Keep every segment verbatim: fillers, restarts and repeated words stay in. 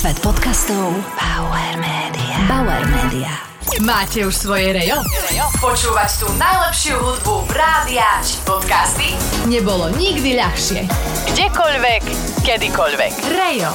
Svet podcastov Bauer Media. Bauer Media. Máte už svoje rejo? Počúvať tú najlepšiu hudbu rádia či podcasty nebolo nikdy ľahšie. Kdekoľvek, kedykoľvek. Rejo.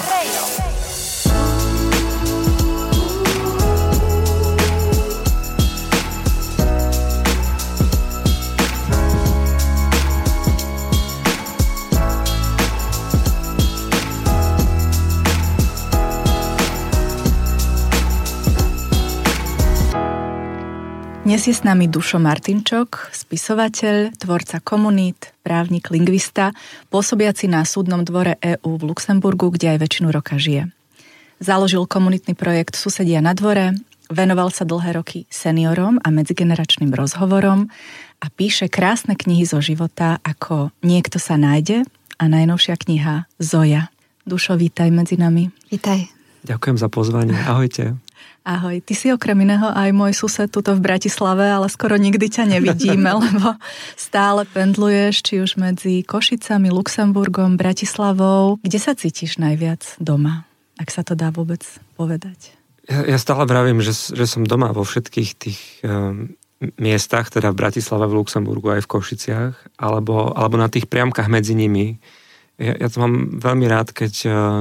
Dnes je s nami Dušo Martinčok, spisovateľ, tvorca komunít, právnik, lingvista, pôsobiaci na súdnom dvore é ú v Luxemburgu, kde aj väčšinu roka žije. Založil komunitný projekt Susedia na dvore, venoval sa dlhé roky seniorom a medzigeneračným rozhovorom a píše krásne knihy zo života ako Niekto sa nájde a najnovšia kniha Zoja. Dušo, vítaj medzi nami. Vítaj. Ďakujem za pozvanie. Ahojte. Ahoj, ty si okrem iného aj môj sused tuto v Bratislave, ale skoro nikdy ťa nevidíme, lebo stále pendluješ, či už medzi Košicami, Luxemburgom, Bratislavou. Kde sa cítiš najviac doma, ak sa to dá vôbec povedať? Ja, ja stále vravím, že, že som doma vo všetkých tých um, miestach, teda v Bratislave, v Luxemburgu, aj v Košiciach, alebo, alebo na tých priamkách medzi nimi. Ja, ja to mám veľmi rád, keď,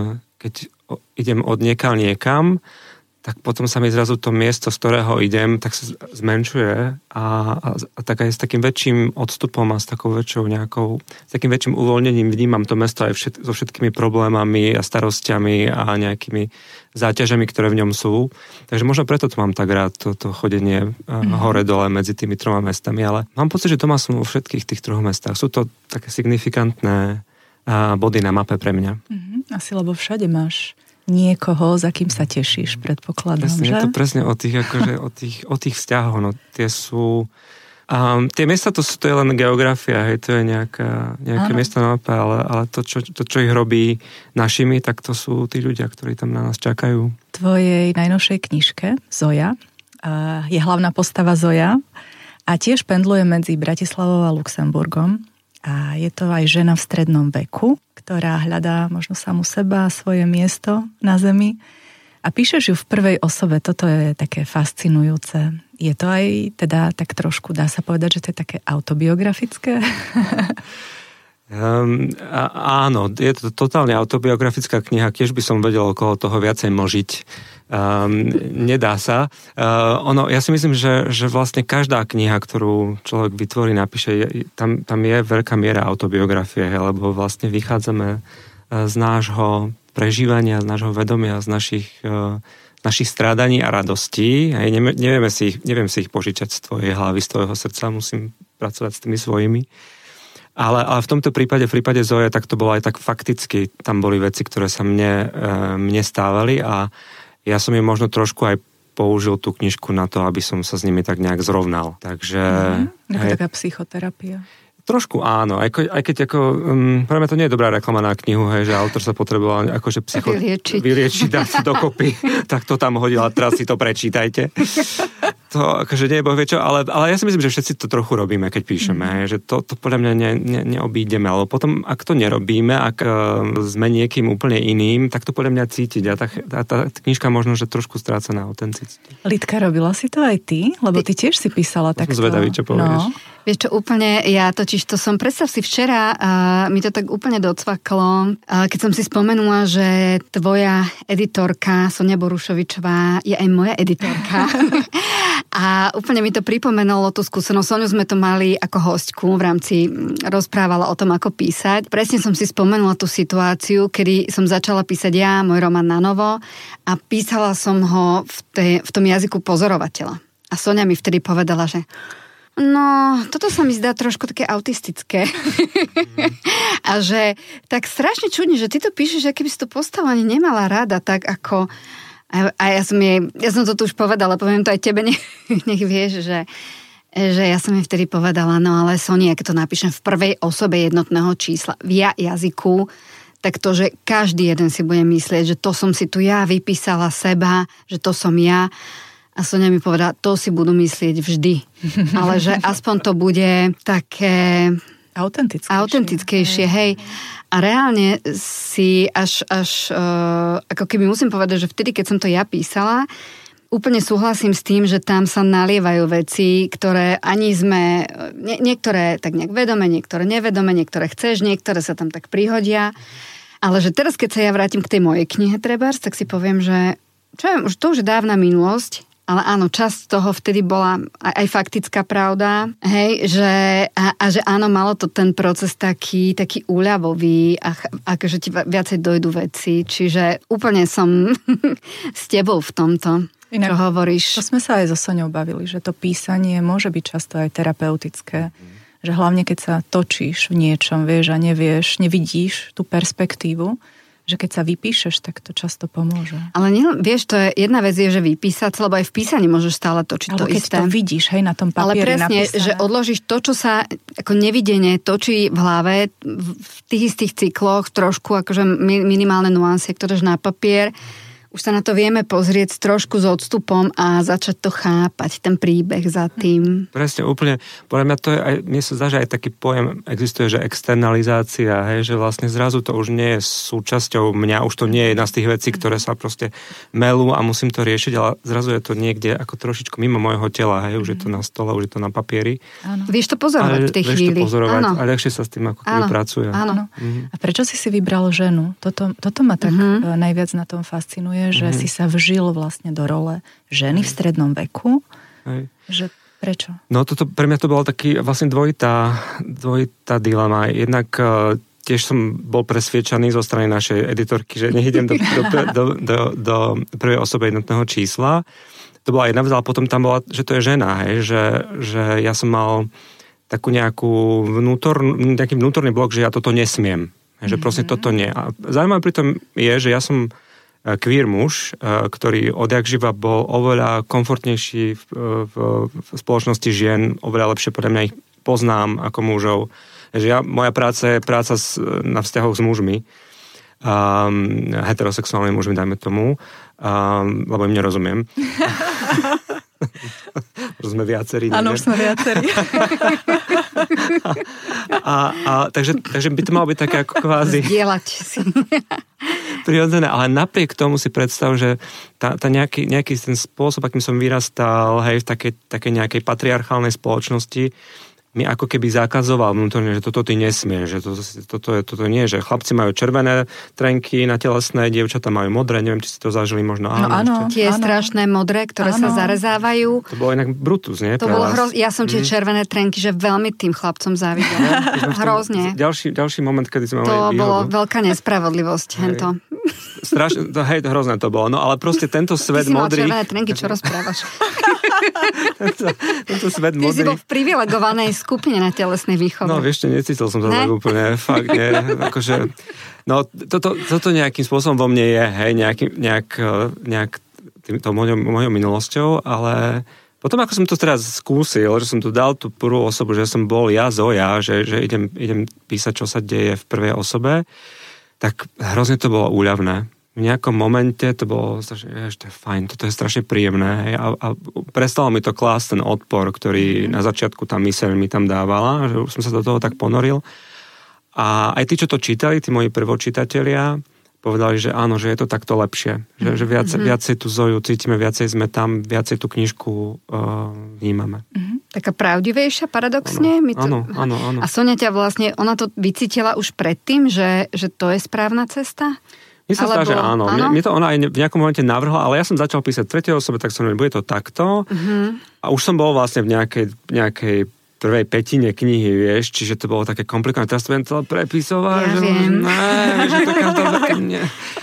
keď idem od niekaľ niekam, tak potom sa mi zrazu to miesto, z ktorého idem, tak sa zmenšuje a, a, a tak aj s takým väčším odstupom a s takou väčšou nejakou, s takým väčším uvoľnením vnímam to mesto aj všet, so všetkými problémami a starostiami a nejakými záťažami, ktoré v ňom sú. Takže možno preto to mám tak rád, to, to chodenie mm. hore-dole medzi tými troma mestami, ale mám pocit, že doma som vo všetkých tých troch mestách. Sú to také signifikantné body na mape pre mňa. Mm-hmm. Asi lebo všade máš niekoho, za kým sa tešíš, predpokladám, presne, že? Je to presne o tých, akože, o tých, o tých vzťahoch, no tie sú... Um, tie miesta, to, to je len geografia, hej, to je nejaká, nejaké miesto na mape, ale, ale to, čo, to, čo ich robí našimi, tak to sú tí ľudia, ktorí tam na nás čakajú. V tvojej najnovšej knižke, Zoja, je hlavná postava Zoja a tiež pendluje medzi Bratislavou a Luxemburgom a je to aj žena v strednom veku, ktorá hľadá možno samu seba, svoje miesto na zemi. A píšeš ju v prvej osobe, toto je také fascinujúce. Je to aj teda tak trošku, dá sa povedať, že to je také autobiografické? Um, a, áno, je to totálne autobiografická kniha, tiež by som vedel okolo toho viacej mlžiť. Um, nedá sa. Uh, ono, ja si myslím, že, že vlastne každá kniha, ktorú človek vytvorí, napíše, je, tam, tam je veľká miera autobiografie, lebo vlastne vychádzame z nášho prežívania, z nášho vedomia, z našich, uh, našich strádaní a radostí. Hej, ne, nevieme si ich, neviem si ich požičať z tvojej hlavy, z tvojho srdca, musím pracovať s tými svojimi. Ale, ale v tomto prípade, v prípade Zoje, tak to bolo aj tak fakticky. Tam boli veci, ktoré sa mne, e, mne stávali a ja som ju možno trošku aj použil tú knižku na to, aby som sa s nimi tak nejak zrovnal. Takže... Mm, hej, taká psychoterapia. Trošku áno, aj, aj keď ako, um, pre mňa to nie je dobrá reklama na knihu, hej, že autor sa potreboval akože psycho... Vyliečiť. Vyliečiť, dať si dokopy, tak to tam hodil a teraz si to prečítajte. To akože nie je boh vie čo, ale, ale ja si myslím, že všetci to trochu robíme, keď píšeme, mm. hej, že to, to podľa mňa ne, ne, neobídeme, ale potom, ak to nerobíme, ak uh, sme niekým úplne iným, tak to podľa mňa cítiť a tá, tá, tá knižka možno, že trošku stráca na autenticite. Lidka, robila si to aj ty? Lebo ty tiež si písala takto. Som zvedavý, čo povieš. No. Vieš čo, úplne, ja totiž to som, predstav si včera, uh, mi to tak úplne docvaklo, uh, keď som si spomenula, že tvoja editorka Sonia Borušovičová je aj moja editorka. A úplne mi to pripomenulo tú skúsenosť. Soniu sme to mali ako hostku v rámci, rozprávala o tom, ako písať. Presne som si spomenula tú situáciu, kedy som začala písať ja, môj román na novo a písala som ho v, tej, v tom jazyku pozorovateľa. A Sonia mi vtedy povedala, že no, toto sa mi zdá trošku také autistické. A že tak strašne čudne, že ty to píšeš, že keby si tú postavu ani nemala rada, tak ako... A, a ja som jej, ja som to tu už povedala, poviem to aj tebe, nech, nech vieš, že, že ja som jej vtedy povedala, no ale Sonia, keď to napíšem v prvej osobe jednotného čísla, v ja jazyku, tak to, že každý jeden si bude myslieť, že to som si tu ja vypísala seba, že to som ja. A Sonia mi povedala, to si budú myslieť vždy. Ale že aspoň to bude také... Autentickejšie. Autentickejšie, hej. A reálne si až, až uh, ako keby musím povedať, že vtedy, keď som to ja písala, úplne súhlasím s tým, že tam sa nalievajú veci, ktoré ani sme, nie, niektoré tak nejak vedome, niektoré nevedome, niektoré chceš, niektoré sa tam tak prihodia. Ale že teraz, keď sa ja vrátim k tej mojej knihe trebárs, tak si poviem, že čo je, to už je dávna minulosť, ale áno, časť toho vtedy bola aj, aj faktická pravda, hej, že, a, a že áno, malo to ten proces taký, taký úľavový a akože ti viacej dojdu veci, čiže úplne som s tebou v tomto, inak, čo hovoríš. To sme sa aj so Soňou bavili, že to písanie môže byť často aj terapeutické, že hlavne keď sa točíš v niečom, vieš a nevieš, nevidíš tú perspektívu, že keď sa vypíšeš, tak to často pomôže. Ale nie, vieš, to je jedna vec je, že vypísať, lebo aj v písaní môžeš stále točiť alebo to keď isté. to vidíš, hej, na tom papieri napísané. Ale presne, že odložíš to, čo sa ako nevidene točí v hlave, v tých istých cykloch, trošku akože minimálne nuancie, ktoré na papier, už sa na to vieme pozrieť trošku s odstupom a začať to chápať, ten príbeh za tým. Presne, úplne. Podľa mňa to je aj, mne sa zdá, že aj taký pojem existuje, že externalizácia, hej, že vlastne zrazu to už nie je súčasťou mňa, už to nie je jedna z tých vecí, ktoré sa proste melú a musím to riešiť, ale zrazu je to niekde ako trošičku mimo môjho tela, hej, už je to na stole, už je to na papieri. Áno. Vieš to pozorovať v tej chvíli. Vieš to pozorovať a ľahšie sa s tým ako keby pracuje. Áno. Mhm. A prečo si si vybral ženu? Toto, toto ma tak uh-huh. najviac na tom fascinuje, že mm-hmm. si sa vžil vlastne do role ženy v strednom veku. Hej. Že prečo? No toto pre mňa to bola taký vlastne dvojitá, dvojitá dilema. Jednak uh, tiež som bol presviečaný zo strany našej editorky, že nech idem do, do, do, do, do prvej osoby jednotného čísla. To bola jedna vec, ale potom tam bola, že to je žena, hej, že, že ja som mal takú nejakú vnútor, nejaký vnútorný blok, že ja toto nesmiem. Že proste mm-hmm. toto nie. A zaujímavé pri tom je, že ja som queer muž, ktorý odjak živa bol oveľa komfortnejší v, v, v spoločnosti žien, oveľa lepšie podľa mňa ich poznám ako mužov. Takže ja, moja práca je práca s, na vzťahoch s mužmi, um, heterosexuálnymi mužmi, dajme tomu, um, lebo im nerozumiem. Už sme viacerí. Áno, už sme viacerí. a, a, takže, takže by to malo byť také ako kvázi... Zdieľať si. Prirodzené, ale napriek tomu si predstav, že tá, tá nejaký, nejaký ten spôsob, akým som vyrastal, hej, v takej, takej nejakej patriarchálnej spoločnosti, mi ako keby zakazoval vnútorne, že toto ty nesmieš, že toto, toto, toto nie, že chlapci majú červené trenky na telesné, dievčatá majú modré, neviem, či si to zažili možno. No áno, tie áno. strašné modré, ktoré áno. sa zarezávajú. To bolo inak brutus, nie? To bolo hroz... Ja som tie mm. červené trenky, že veľmi tým chlapcom závidela. Hrozne. Ďalší, ďalší moment, kedy sme mali To výhodu. bolo veľká nespravodlivosť, hento. Strašne, to, hej, to hrozné to bolo, no ale proste tento svet modrých... Ty si mal červené trenky, čo rozprávaš? tento, tento svet Ty modrých... si bol v privilegovanej skupine na telesnej výchove. No, vieš, necítil som to tak úplne, fakt, nie, akože... No, toto, toto nejakým spôsobom vo mne je, hej, nejaký, nejak, nejak týmto mojou, mojou minulosťou, ale potom, ako som to teraz skúsil, že som tu dal tú prvú osobu, že som bol ja Zoja, že, že idem, idem písať, čo sa deje v prvej osobe, tak hrozne to bolo úľavné. V nejakom momente to bolo strašne, že to je fajn, toto je strašne príjemné. Hej, a, a prestalo mi to klásť ten odpor, ktorý mm. na začiatku tá myseľ mi tam dávala, že už som sa do toho tak ponoril. A aj tí, čo to čítali, tí moji prvočítatelia, povedali, že áno, že je to takto lepšie. Že, že viacej, mm-hmm. viacej tú Zoju cítime, viacej sme tam, viacej tú knižku uh, vnímame. Mm-hmm. Taká pravdivejšia, paradoxne? Áno, to... áno, áno, áno. A Sonia ťa vlastne, ona to vycítila už predtým, že, že to je správna cesta? Mne sa zdá, že áno. áno? Mne to ona aj v nejakom momente navrhla, ale ja som začal písať tretej osobe, tak som neviem, bude to takto. Mm-hmm. A už som bol vlastne v nejakej, nejakej prvej pätine knihy, vieš, čiže to bolo také komplikované. Teraz to viem celé prepisovať. Ja že viem. Ne, vieš, že to každá nie.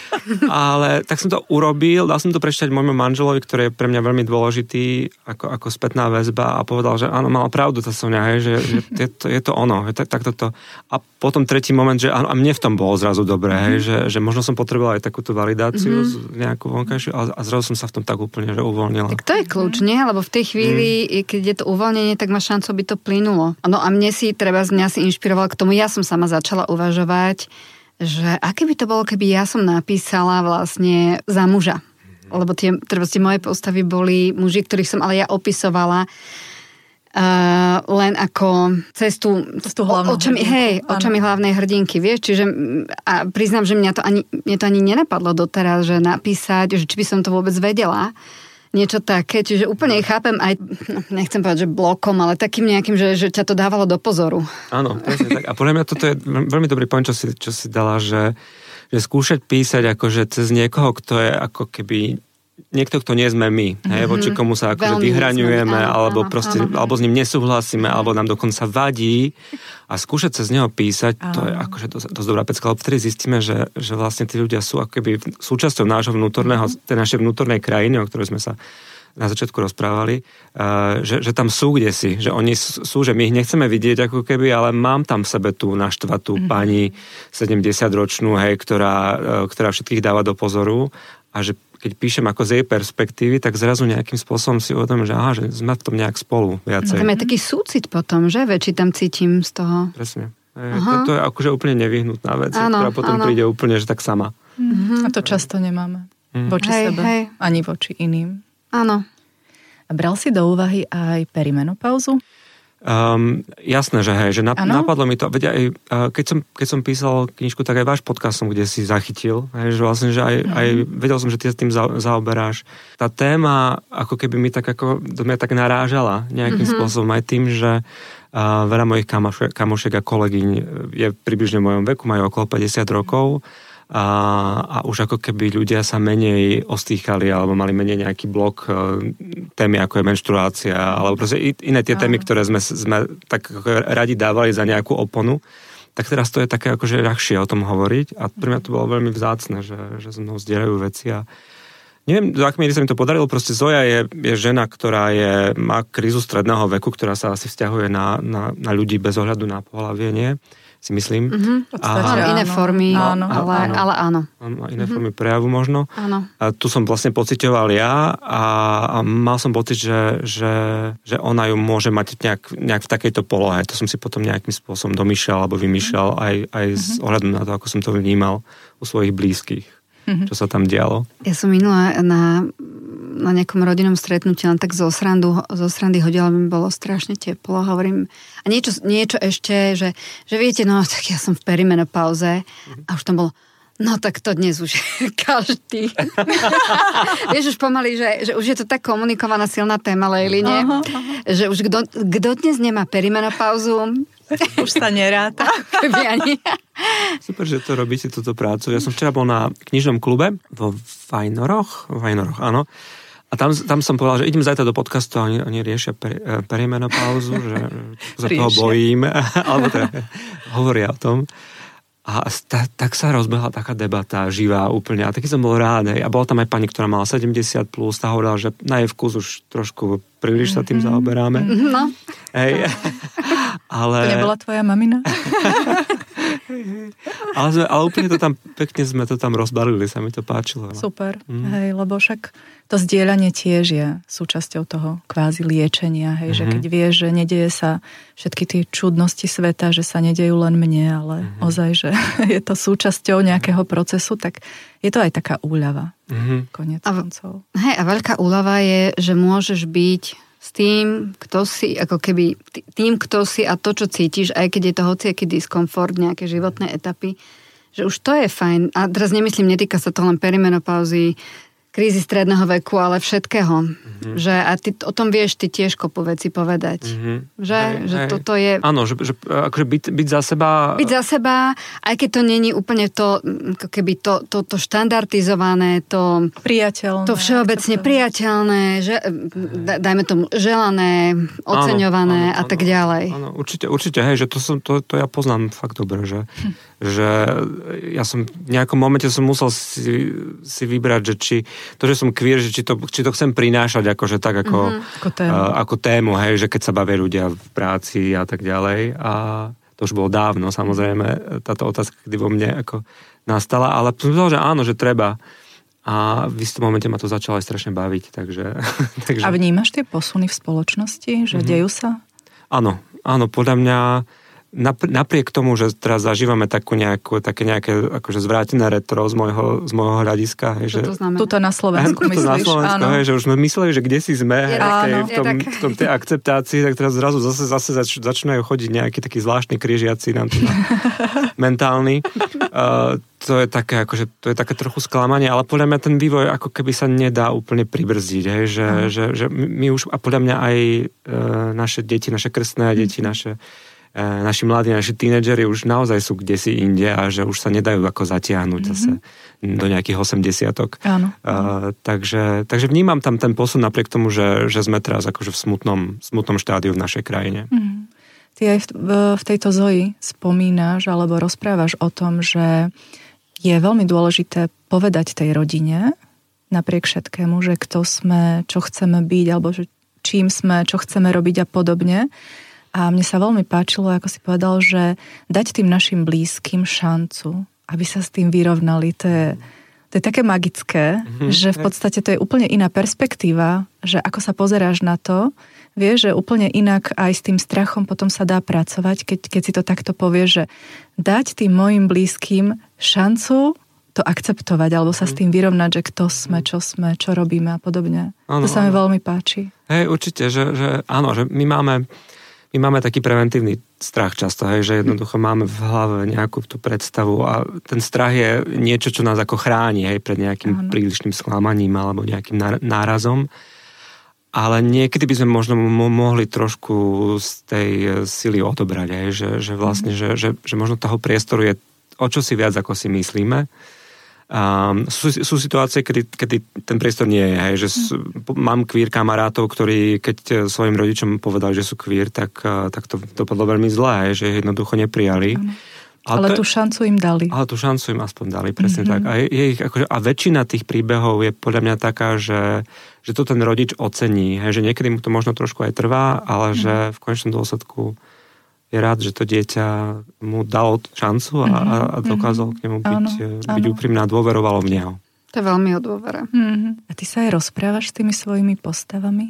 Ale tak som to urobil, dal som to prečítať môjmu manželovi, ktorý je pre mňa veľmi dôležitý ako, ako spätná väzba a povedal, že áno, mala pravdu tá Sonia, hej, že, že je, to, je to ono, tak, tak toto. A potom tretí moment, že áno, a mne v tom bolo zrazu dobré, hej, že, že možno som potreboval aj takúto validáciu mm-hmm. nejakú vonkajšiu a, a zrazu som sa v tom tak úplne že uvoľnila. Tak to je kľúč, nie? Lebo v tej chvíli, mm. keď je to uvoľnenie, tak má šancu, by to plynulo. No a mne si, treba z mňa si inšpiroval k tomu, ja som sama začala uvažovať, že aké by to bolo, keby ja som napísala vlastne za muža. Lebo tie, treba, tie moje postavy boli muži, ktorých som ale ja opisovala Uh, len ako cestu, cestu hlavnú očami, hej, očami hlavnej hrdinky, vieš, čiže a priznám, že mňa to ani, mňa to ani nenapadlo doteraz, že napísať, že či by som to vôbec vedela, niečo také, čiže úplne chápem aj, nechcem povedať, že blokom, ale takým nejakým, že, že ťa to dávalo do pozoru. Áno, presne tak. A podľa mňa toto je veľmi dobrý point, čo si, čo si dala, že, že skúšať písať akože cez niekoho, kto je ako keby niekto, kto nie sme my, hej, mm-hmm. voči komu sa akože vyhraňujeme, áno, alebo áno, proste, áno. alebo s ním nesúhlasíme, alebo nám dokonca vadí a skúšať cez neho písať, áno. to je akože dosť, dosť dobrá pecka, lebo vtedy zistíme, že, že vlastne tí ľudia sú ako keby súčasťou nášho vnútorného, mm-hmm. tej našej vnútornej krajiny, o ktorej sme sa na začiatku rozprávali, uh, že, že tam sú kdesi, že oni sú, že my ich nechceme vidieť ako keby, ale mám tam v sebe tú naštvatú mm-hmm. pani sedemdesiatročnú, hej, ktorá, uh, ktorá všetkých dáva do pozoru a že keď píšem ako z jej perspektívy, tak zrazu nejakým spôsobom si uvedomím, že aha, že sme v tom nejak spolu viacej. No, tam je taký súcit potom, že? Väčší tam cítim z toho. Presne. To, to je akože úplne nevyhnutná vec, áno, ktorá potom áno. príde úplne, že tak sama. Mm-hmm. A to často nemáme. Mm. Voči hej, sebe. Hej. Ani voči iným. Áno. A bral si do úvahy aj perimenopauzu? Um, jasné, že hej, že nap- napadlo mi to, veď aj, keď som, keď som písal knižku, tak aj váš podcast som kde si zachytil, hej, že vlastne, že aj, mm. aj vedel som, že ty sa tým za- zaoberáš. Tá téma, ako keby mi tak ako, do mňa tak narážala nejakým mm-hmm. spôsobom aj tým, že uh, veľa mojich kamošek, kamošek a kolegyň je približne v mojom veku, majú okolo päťdesiat rokov a, a už ako keby ľudia sa menej ostýchali alebo mali menej nejaký blok témy, ako je menštruácia alebo proste iné tie témy, ktoré sme, sme tak radi dávali za nejakú oponu, tak teraz to je také akože ľahšie o tom hovoriť a pre mňa to bolo veľmi vzácne, že, že so mnou zdieľajú veci a neviem, do akej miery sa mi to podarilo, proste Zoja je, je žena, ktorá je, má krízu stredného veku, ktorá sa asi vzťahuje na, na, na ľudí bez ohľadu na pohlavie, nie? Si myslím. Mm-hmm. Mám iné formy, áno, ale, áno. ale áno. Mám iné mm-hmm. formy prejavu možno. Áno. A tu som vlastne pociťoval ja a, a mal som pocit, že, že, že ona ju môže mať nejak, nejak v takejto polohe. To som si potom nejakým spôsobom domýšľal alebo vymýšľal aj, aj mm-hmm. s ohľadom na to, ako som to vnímal u svojich blízkych. Mm-hmm. Čo sa tam dialo. Ja som minula na, na nejakom rodinnom stretnutí len tak zo srandu, zo srandy hodila, mi bolo strašne teplo. Hovorím, a niečo, niečo ešte, že, že viete, no tak ja som v perimenopauze mm-hmm. a už tam bolo, no tak to dnes už každý. Vieš už pomaly, že, že už je to tak komunikovaná silná téma, Lejli, nie? Aha, aha. Že už kto, kto dnes nemá perimenopauzu, už sa neráta. ani. Super, že to robíte, túto prácu. Ja som včera bol na knižnom klube vo Vajnoroch, Vajnoroch, áno. A tam, tam som povedal, že idem zajtra do podcastu a oni, oni riešia peri, perimenopauzu, že sa toho bojím, alebo teda hovoria o tom. A ta, tak sa rozbehla taká debata, živá úplne. A taký som bol rád. Hej. A bola tam aj pani, ktorá mala sedemdesiat plus, tá hovorila, že na jej vkus už trošku príliš sa tým zaoberáme. No. Hej. Ale... To nebola tvoja mamina? ale, sme, ale úplne to tam, pekne sme to tam rozbalili, sa mi to páčilo. Super. Mm. Hej, lebo však to zdieľanie tiež je súčasťou toho kvázi liečenia, hej, mm-hmm. že keď vieš, že nedieje sa všetky tie čudnosti sveta, že sa nedejú len mne, ale mm-hmm. ozaj, že je to súčasťou nejakého procesu, tak je to aj taká úľava. Mm-hmm. Koniec koncov. Hej, a veľká úľava je, že môžeš byť s tým, kto si, ako keby tým, kto si a to, čo cítiš, aj keď je to hociaký diskomfort, nejaké životné etapy, že už to je fajn. A teraz nemyslím, netýka sa to len perimenopauzy, krízy stredného veku, ale všetkého. Mm-hmm. Že, a ty o tom vieš ty tiež kopu veci povedať. Mm-hmm. Že, hej, že hej. toto je... Áno, že, že akože byť, byť za seba... Byť za seba, aj keď to není úplne to, keby to, to, to štandardizované, to... Priateľné. To všeobecne priateľné, že, dajme tomu želané, oceňované áno, áno, a tak ďalej. Áno, určite, určite, hej, že to, som, to, to ja poznám fakt dobre, že, hm. že ja som v nejakom momente som musel si, si vybrať, že či to, že som queer, že či to, či to chcem prinášať akože tak ako, mm-hmm. ako, tému. Uh, ako tému, hej, že keď sa bavia ľudia v práci a tak ďalej. A to už bolo dávno, samozrejme, táto otázka, kedy vo mne ako nastala, ale som povedal, že áno, že treba. A v istom momente ma to začalo aj strašne baviť, takže... takže... A vnímaš tie posuny v spoločnosti, že mm-hmm. dejú sa? Áno, áno, podľa mňa napriek tomu, že teraz zažívame takú nejakú, také nejaké akože zvrátené retro z môjho, z môjho hľadiska. Hej, čo to znamená? Tuto na Slovensku tuto myslíš? Na Slovensku, hej, že už sme mysleli, že kde si sme, hej, tak, v, tom, v tom tej akceptácii, tak teraz zrazu zase, zase zač, začínajú chodiť nejakí takí zvláštni križiaci nám tu mentálni. Uh, to je také, akože, to je také trochu sklamanie, ale podľa mňa ten vývoj ako keby sa nedá úplne pribrzdiť, hej, že, mm. že, že my už, a podľa mňa aj e, naše deti, naše krstné deti, mm. naše, e, naši mladí, naši tínedžeri už naozaj sú kdesi inde a že už sa nedajú ako zatiahnuť mm. zase do nejakých osemdesiatok. Áno. E, takže, takže vnímam tam ten posun napriek tomu, že, že sme teraz akože v smutnom, smutnom štádiu v našej krajine. Mm. Ty aj v, v, v tejto Zoji spomínaš alebo rozprávaš o tom, že je veľmi dôležité povedať tej rodine, napriek všetkému, že kto sme, čo chceme byť, alebo že čím sme, čo chceme robiť a podobne. A mne sa veľmi páčilo, ako si povedal, že dať tým našim blízkym šancu, aby sa s tým vyrovnali. To je, to je také magické, mm-hmm. že v podstate to je úplne iná perspektíva, že ako sa pozeráš na to, vieš, že úplne inak aj s tým strachom potom sa dá pracovať, keď, keď si to takto povieš, že dať tým mojim blízkym šancu to akceptovať, alebo sa s tým vyrovnať, že kto sme, čo sme, čo robíme a podobne. Ano, to sa mi veľmi páči. Hej, určite, že, že áno, že my máme, my máme taký preventívny strach často, hej, že jednoducho máme v hlave nejakú tú predstavu a ten strach je niečo, čo nás ako chráni, hej, pred nejakým ano. prílišným sklamaním alebo nejakým nárazom. Ale niekedy by sme možno mohli trošku z tej sily odobrať, aj, že, že vlastne, že, že, že možno toho priestoru je o čo si viac, ako si myslíme. Um, sú, sú situácie, kedy, kedy ten priestor nie je, hej, že sú, mám queer kamarátov, ktorí keď svojim rodičom povedali, že sú queer, tak, tak to dopadlo veľmi zlé, hej, že jednoducho neprijali. Ale, ale tú šancu im dali. Ale tú šancu im aspoň dali, presne mm-hmm. tak. A, je ich, akože, a väčšina tých príbehov je podľa mňa taká, že, že to ten rodič ocení. Hej, že niekedy mu to možno trošku aj trvá, ale mm-hmm. že v konečnom dôsledku je rád, že to dieťa mu dalo šancu a, mm-hmm. a dokázal k nemu byť, byť úprimný a dôverovalo v neho. To je veľmi o dôvere. Mm-hmm. A ty sa aj rozprávaš s tými svojimi postavami?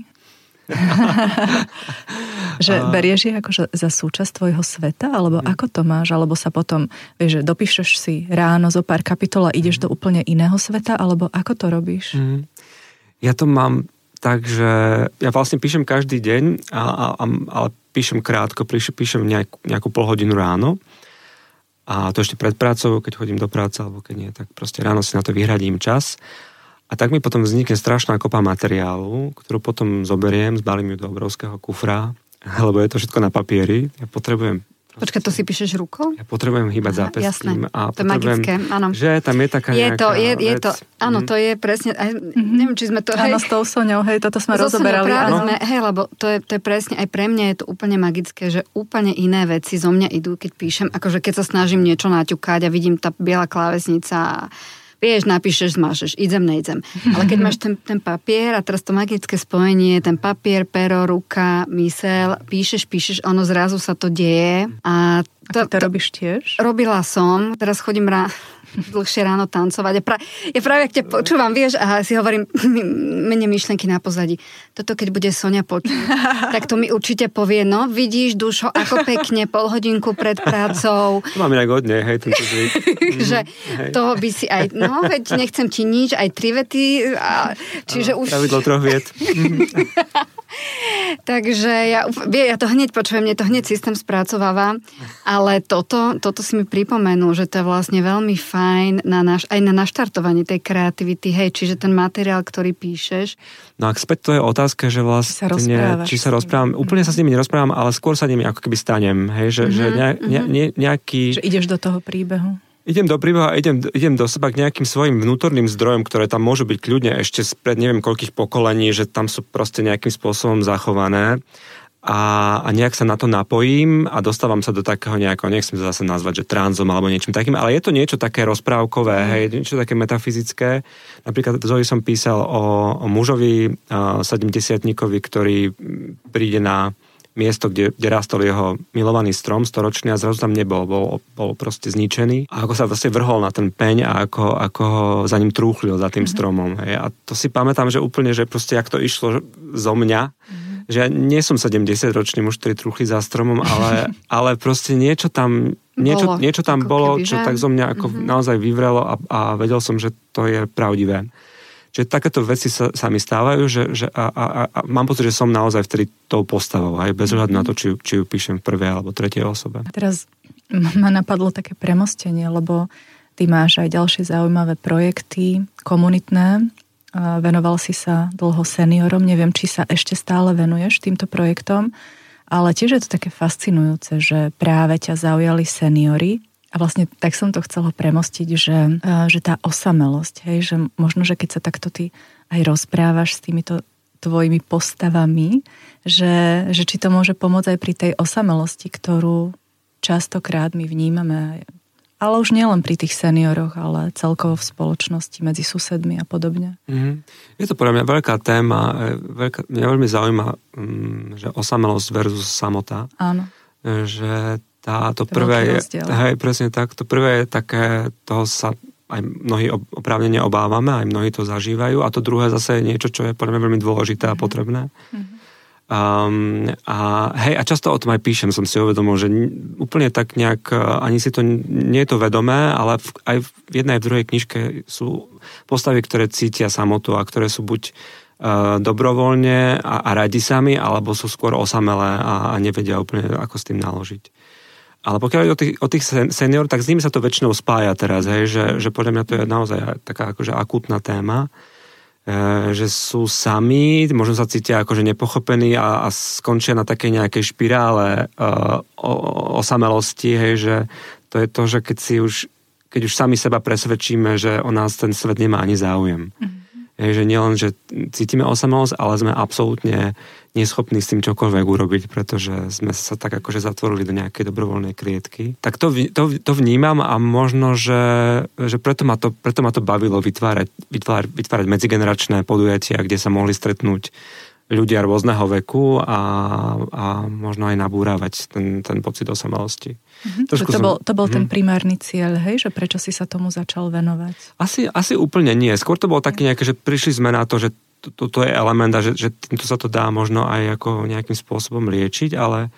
Že berieš ich akože za súčasť tvojho sveta, alebo mm. ako to máš, alebo sa potom, vieš, že dopíšeš si ráno zo pár kapitol a ideš do úplne iného sveta, alebo ako to robíš? Mm. Ja to mám tak, že ja vlastne píšem každý deň, a, a, a, ale píšem krátko, píšem, píšem nejakú, nejakú pol hodinu ráno a to ešte pred prácou, keď chodím do práce, alebo keď nie, tak proste ráno si na to vyhradím čas. A tak mi potom vznikne strašná kopa materiálu, ktorú potom zoberiem, zbalím ju do obrovského kufra, lebo je to všetko na papieri. Ja potrebujem... Počkaj, to si píšeš rukou? Ja potrebujem hýbať zápeským. A to je magické, áno. Že tam je taká je nejaká to, je, je vec. to, áno, to je presne, aj, mm-hmm. neviem, či sme to... Áno, hej, s tou Soňou, hej, toto sme so rozoberali. Soňou, sme, hej, lebo to je, to je presne, aj pre mňa je to úplne magické, že úplne iné veci zo mňa idú, keď píšem, akože keď sa snažím niečo naťukať a vidím tá biela klávesnica a vieš, napíšeš, zmášeš, idem, nejdem. Ale keď máš ten, ten papier a teraz to magické spojenie, ten papier, pero, ruka, mysel, píšeš, píšeš, ono zrazu sa to deje. A to, a ty to robíš tiež? Robila som, teraz chodím rá, dlhšie ráno tancovať. Ja, pra, ja práve, ak ťa počúvam, vieš, a si hovorím, mene myšlenky na pozadí. Toto, keď bude Soňa počuť, tak to mi určite povie, no, vidíš, Dušo, ako pekne, pol hodinku pred prácou. To mám inak od nej, hej, tento zvyk. Že toho by si aj, no, veď nechcem ti nič, aj tri vety, a, čiže ano, už... Pravidlo troch viet. Takže ja, ja to hneď počujem, mne to hneď systém spracováva, ale toto, toto si mi pripomenul, že to je vlastne veľmi fajn na naš, aj na naštartovanie tej kreativity, hej, čiže ten materiál, ktorý píšeš. No a späť to je otázka, že vlastne, sa či sa rozprávam, úplne sa s nimi nerozprávam, ale skôr sa nimi ako keby stanem, hej, že, mm-hmm, že ne, ne, ne, nejaký... Že ideš do toho príbehu. Idem do príbehu a idem, idem do seba k nejakým svojim vnútorným zdrojom, ktoré tam môžu byť kľudne ešte spred neviem koľkých pokolení, že tam sú proste nejakým spôsobom zachované a, a nejak sa na to napojím a dostávam sa do takého nejakého, nechcem to zase nazvať, že tranzom alebo niečím takým, ale je to niečo také rozprávkové, mm. hej, niečo také metafyzické. Napríklad v Zoji som písal o, o mužovi uh, sedemdesiatníkovi, ktorý príde na miesto, kde, kde rastol jeho milovaný strom storočný a zrazu tam nebol, bol, bol proste zničený. A ako sa vlastne vrhol na ten peň a ako, ako ho za ním trúchlil, za tým mm-hmm. stromom. Hej. A to si pamätám, že úplne, že proste jak to išlo zo mňa, mm-hmm. že ja nie som sedemdesiatročný muž, ktorý truchlí za stromom, ale, ale proste niečo tam, niečo, bolo, niečo tam bolo, keby, čo tak zo mňa ako mm-hmm. naozaj vyvrelo a, a vedel som, že to je pravdivé. Čiže takéto veci sa, sa mi stávajú, že, že a, a, a mám pocit, že som naozaj vtedy tou postavou, aj bez ohľadu mm-hmm. na to, či, či ju píšem v prvej alebo tretej osobe. A teraz ma napadlo také premostenie, lebo ty máš aj ďalšie zaujímavé projekty komunitné. Venoval si sa dlho seniorom, neviem, či sa ešte stále venuješ týmto projektom, ale tiež je to také fascinujúce, že práve ťa zaujali seniory. A vlastne tak som to chcela premostiť, že, že tá osamelosť, hej, že možno, že keď sa takto ty aj rozprávaš s týmito tvojimi postavami, že, že či to môže pomôcť aj pri tej osamelosti, ktorú častokrát my vnímame, ale už nielen pri tých senioroch, ale celkovo v spoločnosti, medzi susedmi a podobne. Mm-hmm. Je to podľa mňa veľká téma, veľká, mňa veľmi zaujíma, že osamelosť versus samota. Áno. Že Tá, to, to prvé je, hej, presne tak, to prvé je také, toho sa aj mnohí oprávnene obávame, aj mnohí to zažívajú, a to druhé zase je niečo, čo je podľa mňa veľmi dôležité a potrebné. Mm-hmm. Um, a hej, a často o tom aj píšem, som si uvedomil, že úplne tak nejak, ani si to, nie je to vedomé, ale v, aj v jednej, aj v druhej knižke sú postavy, ktoré cítia samotu a ktoré sú buď uh, dobrovoľne a, a radi sami, alebo sú skôr osamelé a, a nevedia úplne, ako s tým naložiť. Ale pokiaľ je o tých, o tých senior, tak s nimi sa to väčšinou spája teraz, hej, že, že podľa mňa to je naozaj taká akože akútna téma, e, že sú sami, možno sa cítia akože nepochopení a, a skončia na takej nejakej špirále e, o, osamelosti, hej, že to je to, že keď si už, keď už sami seba presvedčíme, že o nás ten svet nemá ani záujem. Mm-hmm. Hej, že nielen, že cítime osamelosť, ale sme absolútne neschopní s tým čokoľvek urobiť, pretože sme sa tak akože zatvorili do nejakej dobrovoľnej klietky. Tak to, to, to vnímam a možno, že, že preto, ma to, preto ma to bavilo vytvárať, vytvárať, vytvárať medzigeneračné podujatia, kde sa mohli stretnúť ľudia rôzneho veku a, a možno aj nabúravať ten, ten pocit osamelosti. Mm-hmm. To, som, bol, to bol mm-hmm. ten primárny cieľ, hej? Že prečo si sa tomu začal venovať? Asi, asi úplne nie. Skôr to bolo také nejaké, že prišli sme na to, že toto je element a že, že týmto sa to dá možno aj ako nejakým spôsobom liečiť, ale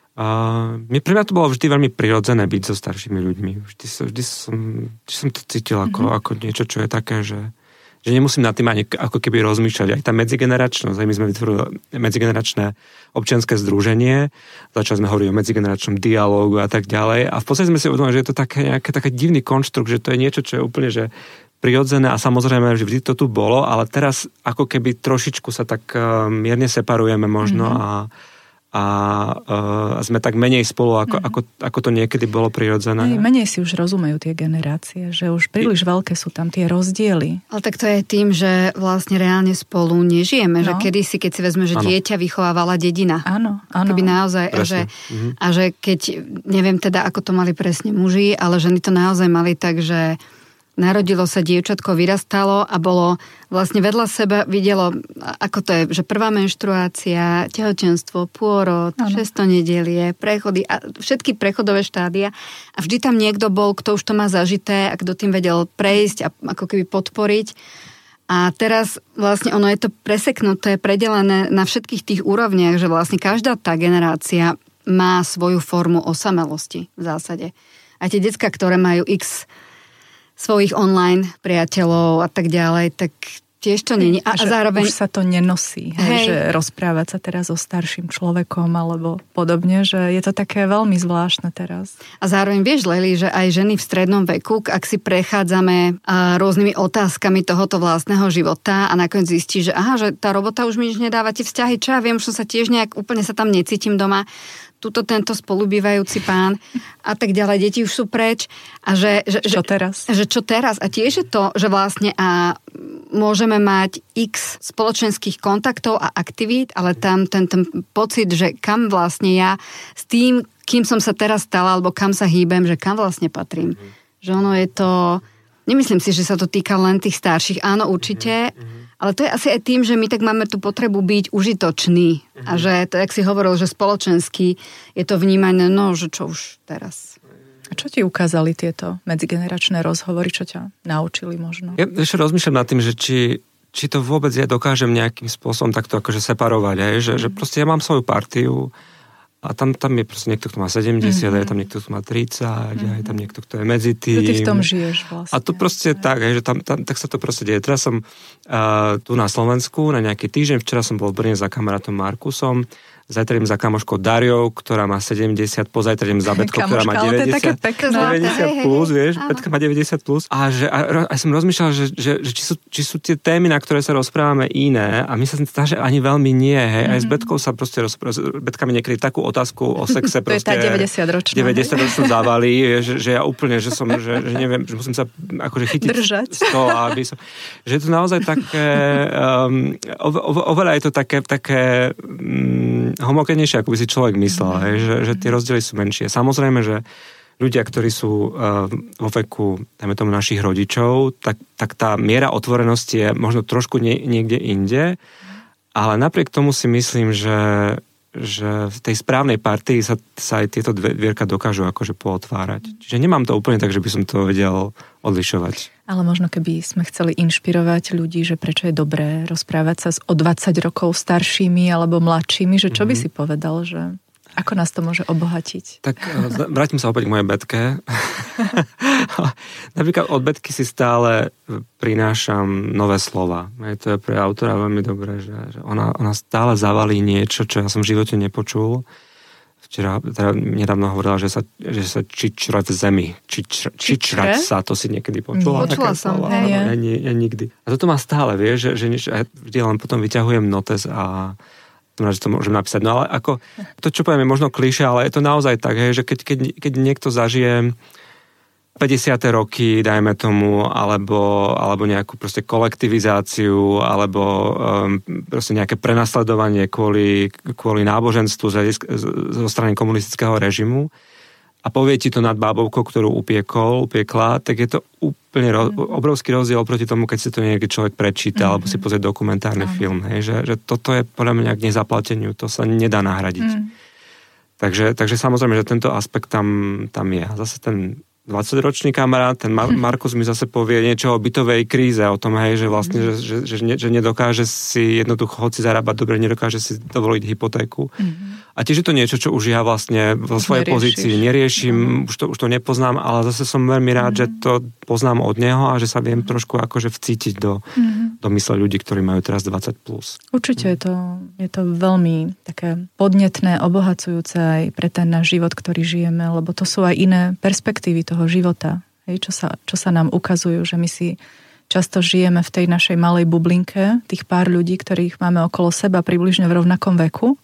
uh, mne pre mňa to bolo vždy veľmi prirodzené byť so staršími ľuďmi. Vždy, vždy, som, vždy som to cítil ako, mm-hmm. ako niečo, čo je také, že, že nemusím nad tým ani ako keby rozmýšľať. Aj tá medzigeneračnosť, aj my sme vytvorili medzigeneračné občianske združenie, začali sme hovoriť o medzigeneračnom dialógu a tak ďalej a v podstate sme si uvedomili, že je to také, nejaké, také divný konštrukt, že to je niečo, čo je úplne, že prirodzené a samozrejme, že vždy to tu bolo, ale teraz ako keby trošičku sa tak uh, mierne separujeme možno mm-hmm. a, a uh, sme tak menej spolu, ako, mm-hmm. ako, ako to niekedy bolo prirodzené. Aj, menej si už rozumejú tie generácie, že už príliš I... veľké sú tam tie rozdiely. Ale tak to je tým, že vlastne reálne spolu nežijeme, no. Že kedysi, keď si vezme, že ano. Dieťa vychovávala dedina. Áno, áno. Keby naozaj, a že, mm-hmm. a že keď, neviem teda, ako to mali presne muži, ale ženy to naozaj mali tak, že narodilo sa dievčatko, vyrastalo a bolo vlastne vedľa seba, videlo, ako to je, že prvá menštruácia, tehotenstvo, pôrod, šestonedelie, prechody a všetky prechodové štádia a vždy tam niekto bol, kto už to má zažité a kto tým vedel prejsť a ako keby podporiť. A teraz vlastne ono je to preseknuté, predelené na všetkých tých úrovniach, že vlastne každá tá generácia má svoju formu osamelosti v zásade. A tie decká, ktoré majú x svojich online priateľov a tak ďalej, tak tiež to nie. A, a zároveň už sa to nenosí, hej, že rozprávať sa teraz so starším človekom alebo podobne, že je to také veľmi zvláštne teraz. A zároveň vieš, Leli, že aj ženy v strednom veku, ak si prechádzame rôznymi otázkami tohoto vlastného života a nakoniec zistí, že aha, že tá robota už mi nič nedáva, tie vzťahy, čo ja viem, že sa tiež nejak úplne sa tam necítim doma, tuto tento spolubývajúci pán a tak ďalej, deti už sú preč. A že, že, čo teraz? Že čo teraz? A tiež je to, že vlastne a môžeme mať x spoločenských kontaktov a aktivít, ale tam ten, ten pocit, že kam vlastne ja s tým, kým som sa teraz stala, alebo kam sa hýbem, že kam vlastne patrím. Mm-hmm. Že ono je to... Nemyslím si, že sa to týka len tých starších. Áno, určite, mm-hmm. ale to je asi aj tým, že my tak máme tú potrebu byť užitoční. Mm-hmm. A že, to, jak si hovoril, že spoločensky je to vnímané, no, že čo už teraz. A čo ti ukázali tieto medzigeneračné rozhovory, čo ťa naučili možno? Ja ešte rozmýšľam nad tým, že či, či to vôbec ja dokážem nejakým spôsobom takto akože separovať, hej? Že, mm. že proste ja mám svoju partiu a tam, tam je proste niekto, kto má sedemdesiat, mm-hmm. je tam niekto, kto má tridsať, mm-hmm. je tam niekto, kto je medzi tým. Ty v tom žiješ vlastne. A to proste je tak, hej, že tam, tam, tak sa to proste deje. Teraz som uh, tu na Slovensku na nejaký týždeň, včera som bol v Brne za kamarátom Markusom, zajtra idem za kamoškou Dariou, ktorá má sedemdesiat, pozajtra idem za Betkou, ktorá má deväťdesiat, deväťdesiat plus, vieš, Betka má deväťdesiat plus. A, že, a, a som rozmýšľal, že, že, že či, sú, či sú tie témy, na ktoré sa rozprávame iné, a my sa zdá, že ani veľmi nie, hej. Mm-hmm. Aj s Betkou sa proste rozprávame. Betka mi niekedy takú otázku o sexe proste. To je tá deväťdesiatročná. deväťdesiatročná zavalí, že, že ja úplne, že som, že, že neviem, že musím sa akože chytiť držať z toho, aby som, že je to naozaj také, um, oveľa je to také, také um, homogénejšie, ako by si človek myslel, mm. hej, že, že tie rozdiely sú menšie. Samozrejme, že ľudia, ktorí sú uh, vo veku, dajme tomu našich rodičov, tak, tak tá miera otvorenosti je možno trošku nie, niekde inde, ale napriek tomu si myslím, že, že v tej správnej partii sa, sa aj tieto dvierka dokážu akože pootvárať. Čiže nemám to úplne tak, že by som to vedel odlišovať. Ale možno keby sme chceli inšpirovať ľudí, že prečo je dobré rozprávať sa s o dvadsať rokov staršími alebo mladšími, že čo by si povedal, že ako nás to môže obohatiť? Tak vrátim sa opäť k mojej Betke. Napríklad od Betky si stále prinášam nové slova. To je pre autora veľmi dobré, že ona, ona stále zavalí niečo, čo ja som v živote nepočul. Včera, teda nedávno hovorila, že sa, že sa čičrať v zemi. Čičr, čičrať sa, to si niekedy počula. Počula som, slova, hej. Ja, ja, ja nikdy. A toto má stále, vieš, že, že ja vždy len potom vyťahujem notes a že to môžem napísať. No ale ako, to čo poviem je možno klišé, ale je to naozaj tak, hej, že keď, keď, keď niekto zažije päťdesiate roky, dajme tomu, alebo, alebo nejakú proste kolektivizáciu, alebo um, proste nejaké prenasledovanie kvôli, kvôli náboženstvu zo strany komunistického režimu a povie ti to nad bábovkou, ktorú upiekol, upiekla, tak je to úplne ro- obrovský rozdiel proti tomu, keď si to niekde človek prečíta, mm-hmm. alebo si pozrie dokumentárny mm-hmm. film. Hej, že, že toto je podľa mňa k nezaplateniu, to sa nedá nahradiť. Mm. Takže, takže samozrejme, že tento aspekt tam, tam je. A zase ten dvadsaťročný kamarát, ten Mar- Markus mi zase povie niečo o bytovej kríze, o tom, hej, že vlastne, mm. že, že, že, že nedokáže si jednoducho, hoci zarábať dobre, nedokáže si dovoliť hypotéku. Mm. A tiež je to niečo, čo už ja vlastne vo svojej Neriešiš. pozícii neriešim, mm. už, to, už to nepoznám, ale zase som veľmi rád, mm. že to poznám od neho a že sa viem trošku akože vcítiť do, mm. do mysle ľudí, ktorí majú teraz dvadsať plus. Určite mm. je to, je to veľmi také podnetné, obohacujúce aj pre ten náš život, ktorý žijeme, lebo to sú aj iné perspektívy toho života, hej, čo sa, čo sa nám ukazujú, že my si často žijeme v tej našej malej bublinke, tých pár ľudí, ktorých máme okolo seba približne v rovnakom veku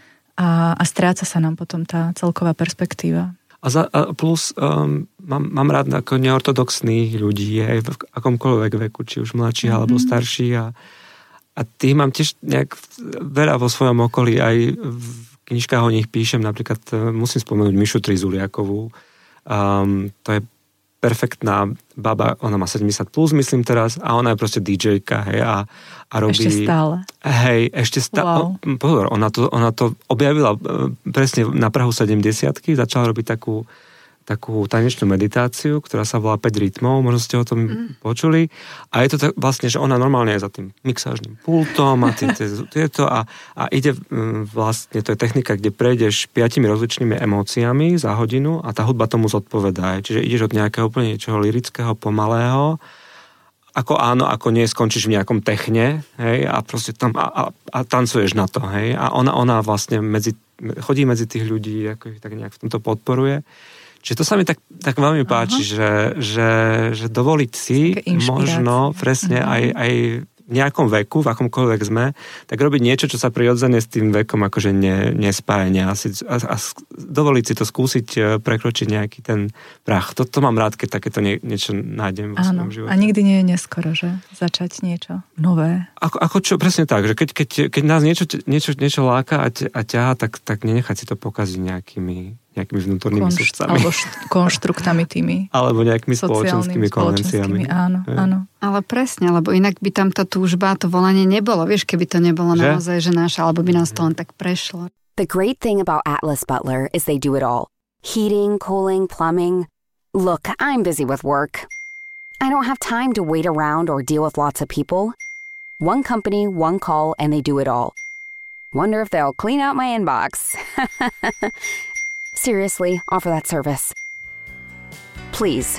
a, a stráca sa nám potom tá celková perspektíva. A, za, a plus um, mám, mám rád ako neortodoxných ľudí aj v akomkoľvek veku, či už mladších mm-hmm. alebo starších a, a tých mám tiež nejak veľa vo svojom okolí, aj v knižkách o nich píšem, napríklad musím spomenúť Mišu Trizuliakovú. Um, to je perfektná baba, ona má sedemdesiat plus, myslím teraz, a ona je proste dý džejka, hej, a, a robí... Ešte stále. Hej, ešte stále. Wow. Pozor, ona to, ona to objavila presne na prahu sedemdesiatky, začala robiť takú takú tanečnú meditáciu, ktorá sa volá päť rytmov, možno ste o tom mm. počuli. A je to tak vlastne, že ona normálne je za tým mixážnym pultom a tieto a, a ide vlastne, to je technika, kde prejdeš piatimi rozličnými emóciami za hodinu a tá hudba tomu zodpovedá. Čiže ideš od nejakého úplne niečoho lyrického, pomalého, ako áno, ako nie, skončíš v nejakom techne, hej, a proste tam a, a, a tancuješ na to, hej. A ona, ona vlastne medzi, chodí medzi tých ľudí, ako ich tak nejak v tomto podporuje. Čiže to sa mi tak, tak veľmi páči, že, že, že dovoliť si možno presne uh-huh. aj, aj v nejakom veku, v akomkoľvek sme, tak robiť niečo, čo sa prirodzene s tým vekom akože ne, nespájne a, a, a dovoliť si to skúsiť prekročiť nejaký ten prach. To, to mám rád, keď takéto nie, niečo nájdem vo svojom živote. A nikdy nie je neskoro, že? Začať niečo nové. Ako, ako čo, presne tak, že keď, keď, keď nás niečo, niečo, niečo láka a, a ťaha, tak, tak nenechať si to pokaziť nejakými nejakými vnútornými Konšt, srdcami. Alebo št, konštruktami tými. Alebo nejakými spoločenskými konvenciami. Áno, áno. Ale presne, lebo inak by tam tá túžba, to volanie nebolo. Vieš, keby to nebolo že? naozaj, že naše, alebo by nás to len tak prešlo. The great thing about Atlas Butler is they do it all. Heating, cooling, plumbing. Look, I'm busy with work. I don't have time to wait around or deal with lots of people. One company, one call, and they do it all. Wonder if they'll clean out my inbox. Seriously, offer that service. Please.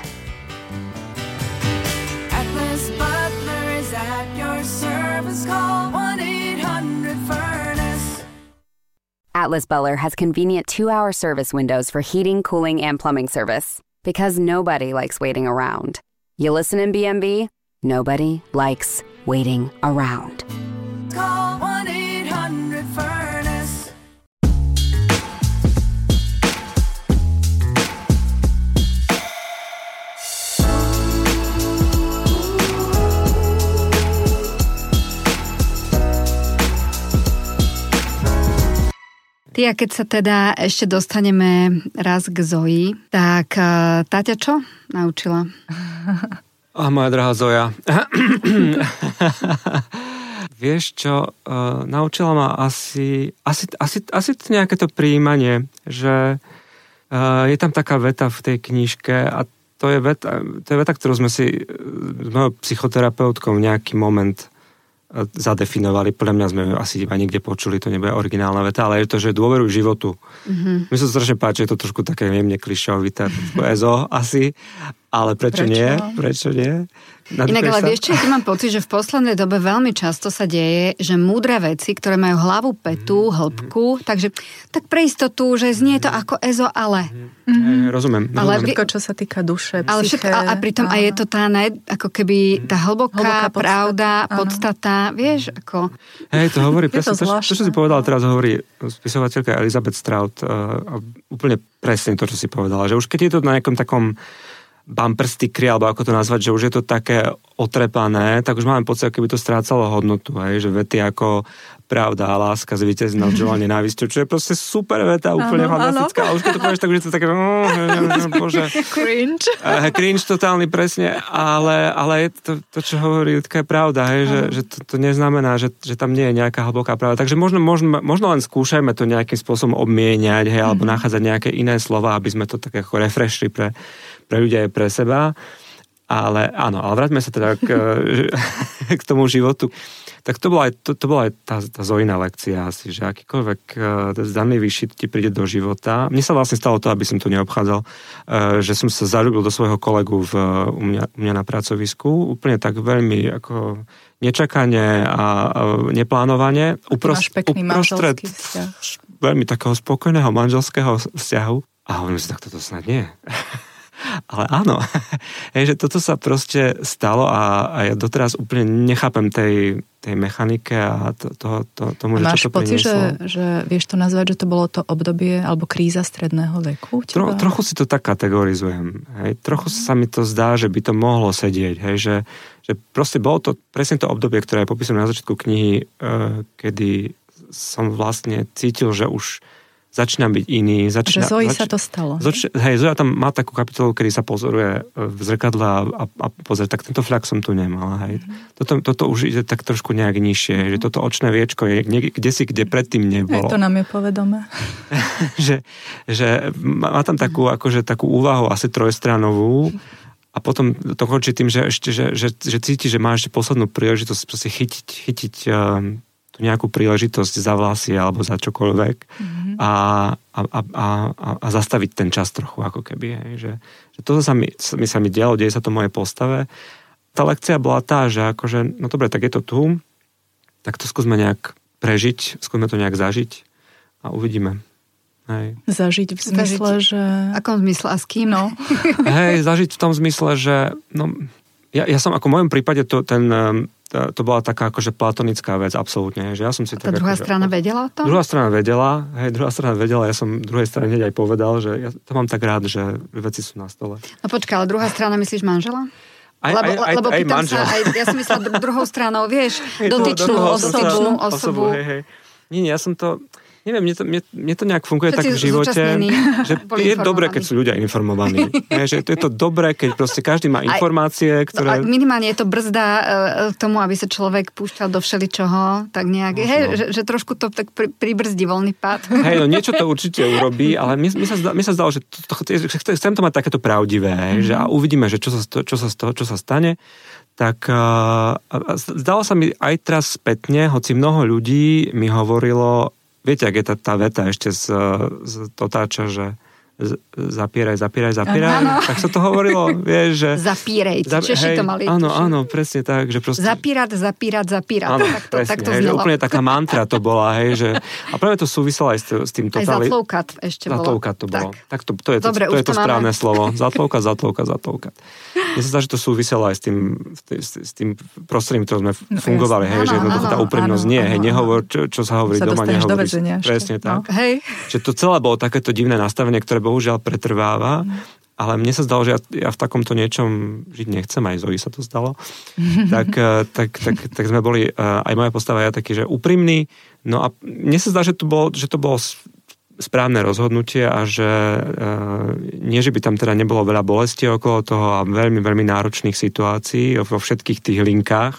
Atlas Butler is at your service. Call one eight hundred furnace. Atlas Butler has convenient two-hour service windows for heating, cooling, and plumbing service. Because nobody likes waiting around. You listen in B M B? Nobody likes waiting around. Call one eight hundred furnace. Ty, a keď sa teda ešte dostaneme raz k Zoji, tak uh, Táťa čo naučila? A moja drahá Zoja. Vieš čo, uh, naučila ma asi, asi, asi, asi nejaké to prijímanie, že uh, je tam taká veta v tej knižke a to je veta, to je veta, ktorú sme si s mojou psychoterapeutkou v nejaký moment zadefinovali. Podľa mňa sme ju asi iba niekde počuli, to nebude originálna veta, ale je to, že dôveruj životu. Mm-hmm. Mne sa strašne páči, je to trošku také jemne klišovité, ezo asi, ale prečo, prečo? nie? Prečo nie? Inak, ale vieš čo, ja mám pocit, že v poslednej dobe veľmi často sa deje, že múdre veci, ktoré majú hlavu, petu, mm-hmm. hĺbku, takže tak pre istotu, že znie to ako ezo, ale... Mm-hmm. Rozumiem. Ale všetko, čo sa týka duše, ale psyché... Všetko, a, a pritom aj je to tá, ako keby tá hlboká, hlboká pravda, podstata, vieš, ako... Hej, to hovorí presne, to, to, čo si povedala, teraz hovorí spisovateľka Elizabeth Strout, uh, úplne presne to, čo si povedala, že už keď je to na nejakom takom bumper stickeri, alebo ako to nazvať, že už je to také otrepané, tak už máme pocit, keby to strácalo hodnotu, hej, že vety ako pravda a láska zvíťazí nad žovaním nenávisťou, čo je proste super veta, úplne ano, fantastická, ale už keď to povieš, tak už je to také, oh, bože. Cringe. Cringe totálny, presne, ale, ale je to, to, čo hovorí, taká je pravda, hej, že, že to, to neznamená, že, že tam nie je nejaká hlboká pravda. Takže možno, možno, možno len skúšajme to nejakým spôsobom obmieniať, hej, alebo mm-hmm. nachádzať nejaké iné slova, aby sme to tak ako refreshli pre pre ľudia aj pre seba, ale áno, ale vráťme sa teda k, k tomu životu. Tak to bola aj, to, to bola aj tá, tá Zojina lekcia asi, že akýkoľvek zdanlivý šit ti príde do života. Mne sa vlastne stalo to, aby som to neobchádzal, že som sa zaľúbil do svojho kolegu v, u, mňa, u mňa na pracovisku, úplne tak veľmi ako nečakane a neplánovane. Máš pekný manželský vzťah. Veľmi takého spokojného manželského vzťahu. A hovorím si, tak toto snad nie. Ale áno, hej, že toto sa proste stalo a, a ja doteraz úplne nechápem tej, tej mechanike a to, to, to, tomu, že čo to prinieslo. Máš pocit, že, že vieš to nazvať, že to bolo to obdobie alebo kríza stredného veku? Tro, trochu si to tak kategorizujem. Hej. Trochu sa mi to zdá, že by to mohlo sedieť. Hej, že, že proste bolo to presne to obdobie, ktoré je popísané na začiatku knihy, kedy som vlastne cítil, že už začína byť iný. Začína, že Zoji zač... sa to stalo. Zoč... Hej, Zoja tam má takú kapitolu, kedy sa pozoruje v zrkadle a, a, a pozrie, tak tento fľak som tu nemala. Hej. Mm. Toto, toto už ide tak trošku nejak nižšie, mm. že toto očné viečko je kde si, kde predtým nebolo. Aj to nám je povedomé. že, že má tam takú, akože, takú úvahu asi trojstranovú a potom to končí tým, že ešte, že, že, že cíti, že má ešte poslednú príležitosť proste chytiť, chytiť um, tú nejakú príležitosť za vlasy alebo za čokoľvek mm-hmm. a, a, a, a, a zastaviť ten čas trochu, ako keby. Hej, že, že toto sa mi, mi sa mi dialo, deje sa to mojej postave. Tá lekcia bola tá, že akože, no dobre, tak je to tu, tak to skúsme nejak prežiť, skúsme to nejak zažiť a uvidíme. Hej. Zažiť v zmysle, zažiť. Že... Akom zmysle a s kým? No. Hej, zažiť v tom zmysle, že no, ja, ja som, ako v mojom prípade, to, ten, to bola taká akože platonická vec, absolútne. Že ja som si tá tak, druhá akože, strana vedela o tom? Druhá strana vedela, hej, druhá strana vedela, ja som druhej strane hneď aj povedal, že ja to mám tak rád, že veci sú na stole. No počkaj, ale druhá strana myslíš manžela? Aj, lebo aj, aj, lebo aj pýtam manžel. sa, aj, ja som myslela druhou stranou, vieš, dotyčnú osobu. osobu hej, hej. Nie, nie, ja som to... Neviem, mne to, mne, mne to nejak funguje Všetci tak v živote, že je dobré, keď sú ľudia informovaní. Je, že je to dobré, keď proste každý má informácie, ktoré... No, minimálne je to brzda k tomu, aby sa človek púšťal do všeličoho, tak nejak, hej, že, že trošku to tak pri, pribrzdí voľný pád. Hej, no niečo to určite urobí, ale mi, mi, sa, zdá, mi sa zdalo, že, to, to, že chcem to mať takéto pravdivé, hej, mm-hmm. že a uvidíme, že čo sa, čo sa, čo sa stane. Tak uh, zdalo sa mi aj teraz spätne, hoci mnoho ľudí mi hovorilo, viete, ak je tá, tá veta ešte z, z otáča, že z, zapíraj, zapíraj, zapíraj, ano. Tak sa to hovorilo, vieš, že... Zapírej, zap, Češi hej, to mali. Áno, áno, presne tak, že proste... Zapírať, zapírať, zapírať. Áno, tak to, presne, tak to hej, že úplne taká mantra to bola, hej, že... A práve to súviselo aj s, s tým totálnym... Aj zatloukat ešte bolo. Zatloukat to bolo. Tak, tak to, to je to, Dobre, to, je to, to správne máme. slovo. Zatloukat, zatloukat, zatloukat. Mne sa zdá, že to súviselo aj s tým, s, s tým prostredím, ktorým sme no, fungovali, hej, áno, že jednoducho tá úprimnosť nie, hej, nehovor, čo, čo sa hovorí sa doma, nehovorí. Presne tak. No. Hej. Že to celé bolo takéto divné nastavenie, ktoré bohužiaľ pretrváva, mm. ale mne sa zdalo, že ja, ja v takomto niečom žiť nechcem, aj Zoe sa to zdalo. tak, tak, tak, tak sme boli, aj moja postava, ja taký, že úprimný, no a mne sa zdá, že to bolo, že to bolo správne rozhodnutie a že e, nie, že by tam teda nebolo veľa bolesti okolo toho a veľmi, veľmi náročných situácií vo všetkých tých linkách,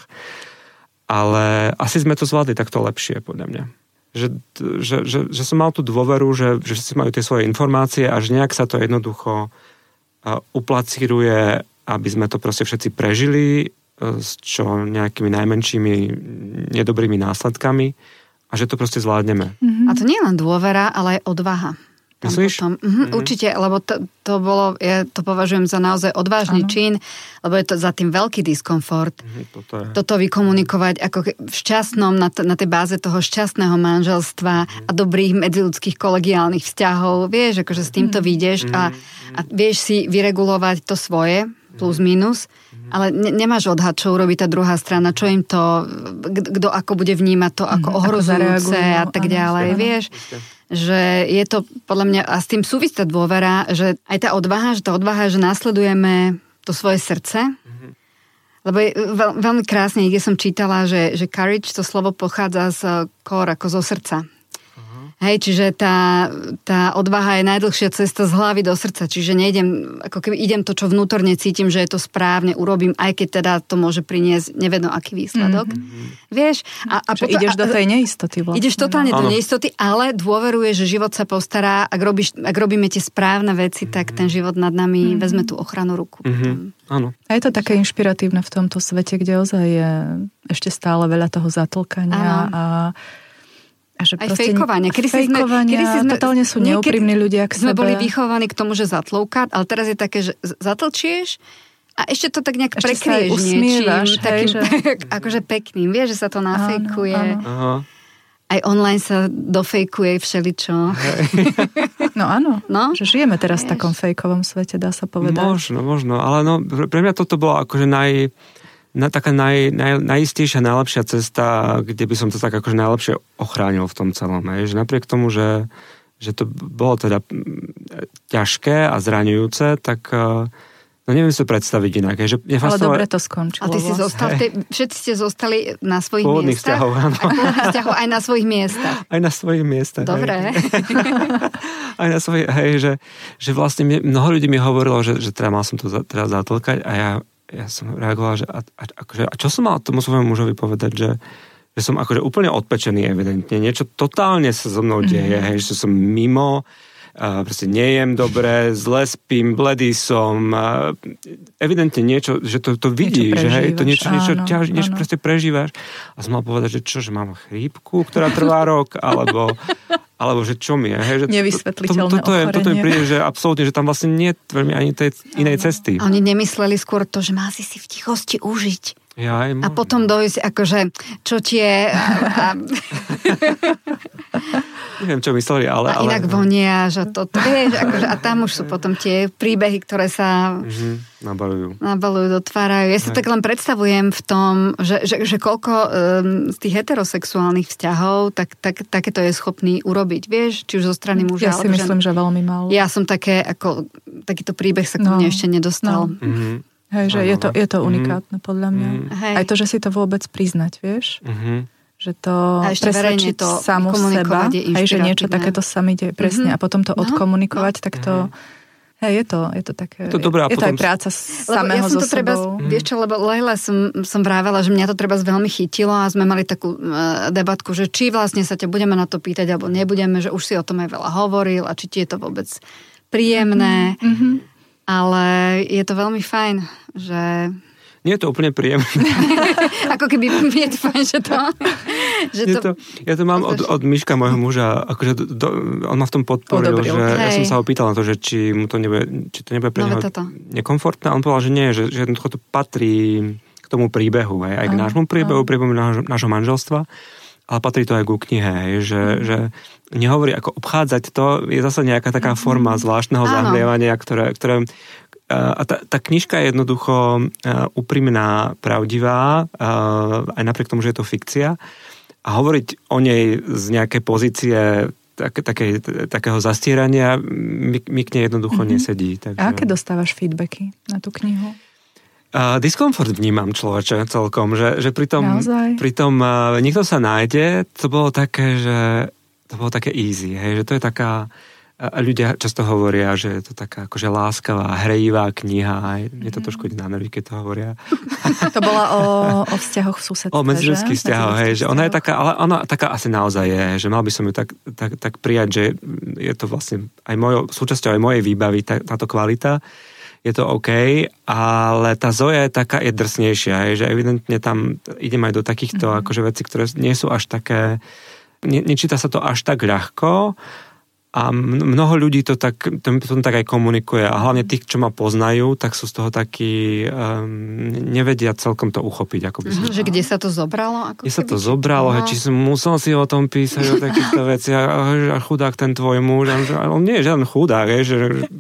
ale asi sme to zvládli takto lepšie, podľa mňa. Že, že, že, že som mal tú dôveru, že, že všetci majú tie svoje informácie a že nejak sa to jednoducho e, uplacíruje, aby sme to proste všetci prežili e, s čo nejakými najmenšími nedobrými následkami. A že to proste zvládneme. Mm-hmm. A to nie je len dôvera, ale aj odvaha. Myslíš? Mhm, mm-hmm. Určite, lebo to, to bolo, ja to považujem za naozaj odvážny ano. Čin, lebo je to za tým veľký diskomfort. Mm-hmm, toto, je. Toto vykomunikovať ako v šťastnom, na, t- na tej báze toho šťastného manželstva mm-hmm. a dobrých medziľudských kolegiálnych vzťahov. Vieš, akože s týmto mm-hmm. vyjdeš a, a vieš si vyregulovať to svoje, plus minus, ale ne, nemáš odhad, čo urobí tá druhá strana, čo im to, kto ako bude vnímať to ako mm, ohrozujúce ako a tak ďalej, áno, vieš. Áno. Že je to podľa mňa, a s tým súvisí tá dôvera, že aj tá odvaha, že tá odvaha, že následujeme to svoje srdce, mm-hmm. lebo je veľ, veľmi krásne, kde som čítala, že, že courage, to slovo pochádza z core, ako zo srdca. Hej, čiže tá, tá odvaha je najdlhšia cesta z hlavy do srdca, čiže nejdem, ako keby idem to, čo vnútorne cítim, že je to správne, urobím, aj keď teda to môže priniesť nevedno aký výsledok. Mm-hmm. Vieš? A, a potom, ideš do tej neistoty vlastne. Ideš totálne do neistoty, ale dôveruješ, že život sa postará, ak, robíš, ak robíme tie správne veci, mm-hmm. tak ten život nad nami mm-hmm. vezme tú ochranu ruku. Mm-hmm. Áno. A je to také inšpiratívne v tomto svete, kde ozaj je ešte stále veľa toho zatlkania a A že aj fejkovanie. Kedy si sme, kedy si sme, totálne sú neúprimní ľudia k sme sebe. boli vychovaní k tomu, že zatlúkať, ale teraz je také, že zatlčieš a ešte to tak nejak ešte prekrieš niečím. Takým, že... akože pekným. Vieš, že sa to nafejkuje. Áno, áno. Aj online sa dofejkuje všeličo. No áno, no? Že žijeme teraz Vieš. v takom fejkovom svete, dá sa povedať. Možno, možno. Ale no, pre mňa toto bolo akože naj... Na, taká naj, naj, najistejšia, najlepšia cesta, kde by som to tak akože najlepšie ochránil v tom celom. Je, že napriek tomu, že, že to bolo teda ťažké a zraňujúce, tak no neviem si to predstaviť inak. Je, že ale dobre to skončilo. A ty si zostal, ty, všetci ste zostali na svojich pôvodných miestach? Vzťahov, áno. Pôvodných vzťahov aj na svojich miestach. Aj na svojich miestach. Dobre. Aj na svojich, hej, že, že vlastne mnoho ľudí mi hovorilo, že, že teda mal som to za, teda zatlkať a ja ja som reagoval, že a, a, akože, a čo som mal tomu svojmu mužovi povedať, že, že som akože úplne odpečený evidentne, niečo totálne sa so mnou deje, mm. hej, že som mimo, a proste nejem dobre, zle spím, bledý som, a evidentne niečo, že to, to vidíš, že hej, to niečo, niečo, áno, ťaž, niečo proste prežívaš a som mal povedať, že čo, že mám chrípku, ktorá trvá rok, alebo alebo že čo mi je. Hej, že nevysvetliteľné to, to, to, to, toto mi príde, že absolútne, že tam vlastne nie je veľmi ani tej inej cesty. A oni nemysleli skôr to, že má si si v tichosti užiť. Ja, a potom dojsť, akože, čo tie... A, a... Neviem, čo mysleli, ale... A inak ale... vonia, že to, vieš, akože, a tam už sú potom tie príbehy, ktoré sa... Mm-hmm, nabalujú. Nabalujú, dotvárajú. Ja si tak len predstavujem v tom, že, že, že koľko um, z tých heterosexuálnych vzťahov tak, tak, takéto je schopný urobiť, vieš, či už zo strany muža. Ja si myslím, že veľmi málo. Ja som také, ako, takýto príbeh sa ku mne no, ešte nedostal. No. Mm-hmm. Hej, že je to, je to unikátne podľa mňa. Mm-hmm. Aj to, že si to vôbec priznať, vieš? Mm-hmm. že to presvedčiť to samu seba, aj že niečo takéto sa mi deje, presne, mm-hmm. a potom to no, odkomunikovať, no. tak to... Hej, je to, je to také, je to, dobré, je to aj práca samého so sebou. Ja som to treba, mm. vieš čo, lebo Leila som, som vravela, že mňa to treba veľmi chytilo a sme mali takú uh, debatku, že či vlastne sa ťa budeme na to pýtať, alebo nebudeme, že už si o tom aj veľa hovoril a či ti je to vôbec príjemné, mm-hmm. ale je to veľmi fajn, že... Nie je to úplne príjemné. Ako keby je to fajn, že to... Že to, to ja to mám od, od Miška, môjho muža, akože do, do, on ma v tom podporil, Podobril. že Hej. ja som sa ho pýtal na to, že či mu to nebude, či to nebude pre no, neho nekomfortné. A on povedal, že nie, že, že to patrí k tomu príbehu, hej, aj k nášmu príbehu, uh. príbehu nášho, nášho manželstva, ale patrí to aj ku knihe, hej, že, uh. že nehovorí, ako obchádzať to, je zase nejaká taká forma zvláštneho zahmlievania, ktoré, ktoré a tá, tá knižka je jednoducho úprimná, pravdivá, aj napriek tomu, že je to fikcia. A hovoriť o nej z nejakej pozície tak, také, takého zastierania mi, mi k nej jednoducho mm-hmm. nesedí. Takže... A aké dostávaš feedbacky na tú knihu? Uh, diskomfort vnímam, človeče, celkom. Že, že pri tom, pri tom uh, niekto sa nájde, to bolo také, že to bolo také easy, hej, že to je taká... A ľudia často hovoria, že je to taká akože láskavá, hrejivá kniha. Aj mne to trošku ide na nervy, keď to hovoria. To bola o, o vzťahoch v susedstve, O medziľudských vzťahoch, hej. Že ona je taká, ale ona taká asi naozaj je, že mal by som ju tak, tak, tak prijať, že je to vlastne aj mojou, súčasťou aj mojej výbavy, tá, táto kvalita. Je to OK, ale tá Zoja je taká, je drsnejšia, hej, že evidentne tam idem aj do takýchto mm-hmm. akože veci, ktoré nie sú až také, ne, nečíta sa to až tak ľahko. A mnoho ľudí to tak, to, to tak aj komunikuje. A hlavne tých, čo ma poznajú, tak sú z toho takí, um, nevedia celkom to uchopiť. Ako by som že kde sa to zobralo? Ako kde sa to zobralo, no. Či som musel si o tom písať, o takýchto veciach. A chudák ten tvoj muž. On nie je žiaden chudák, je, že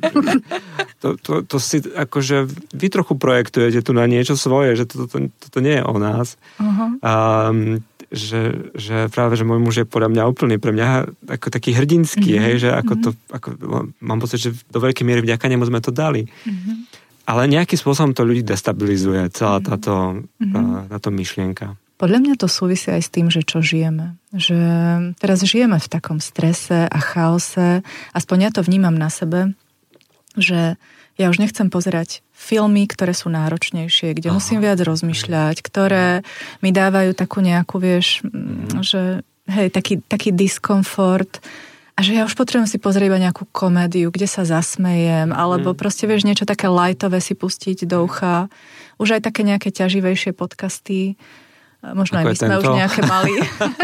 to, to, to si akože vy trochu projektujete tu na niečo svoje, že toto to, to, to nie je o nás. Uh-huh. Um, Že, že práve, že môj muž je podľa mňa úplný, pre mňa ako taký hrdinský, mm-hmm. hej, že ako to, ako, mám pocit, že do veľkej miery vďaka nemu sme to dali. Mm-hmm. Ale nejakým spôsobom to ľudí destabilizuje, celá táto, mm-hmm. táto myšlienka. Podľa mňa to súvisí aj s tým, že čo žijeme. Že teraz žijeme v takom strese a chaose, aspoň ja to vnímam na sebe, že ja už nechcem pozerať filmy, ktoré sú náročnejšie, kde Aha. musím viac rozmýšľať, ktoré mi dávajú takú nejakú, vieš, mm. že hej, taký, taký diskomfort a že ja už potrebujem si pozrieť iba nejakú komédiu, kde sa zasmejem, alebo mm. proste, vieš, niečo také lightové si pustiť do ucha. Už aj také nejaké ťaživejšie podcasty. Možno aj my sme už nejaké mali.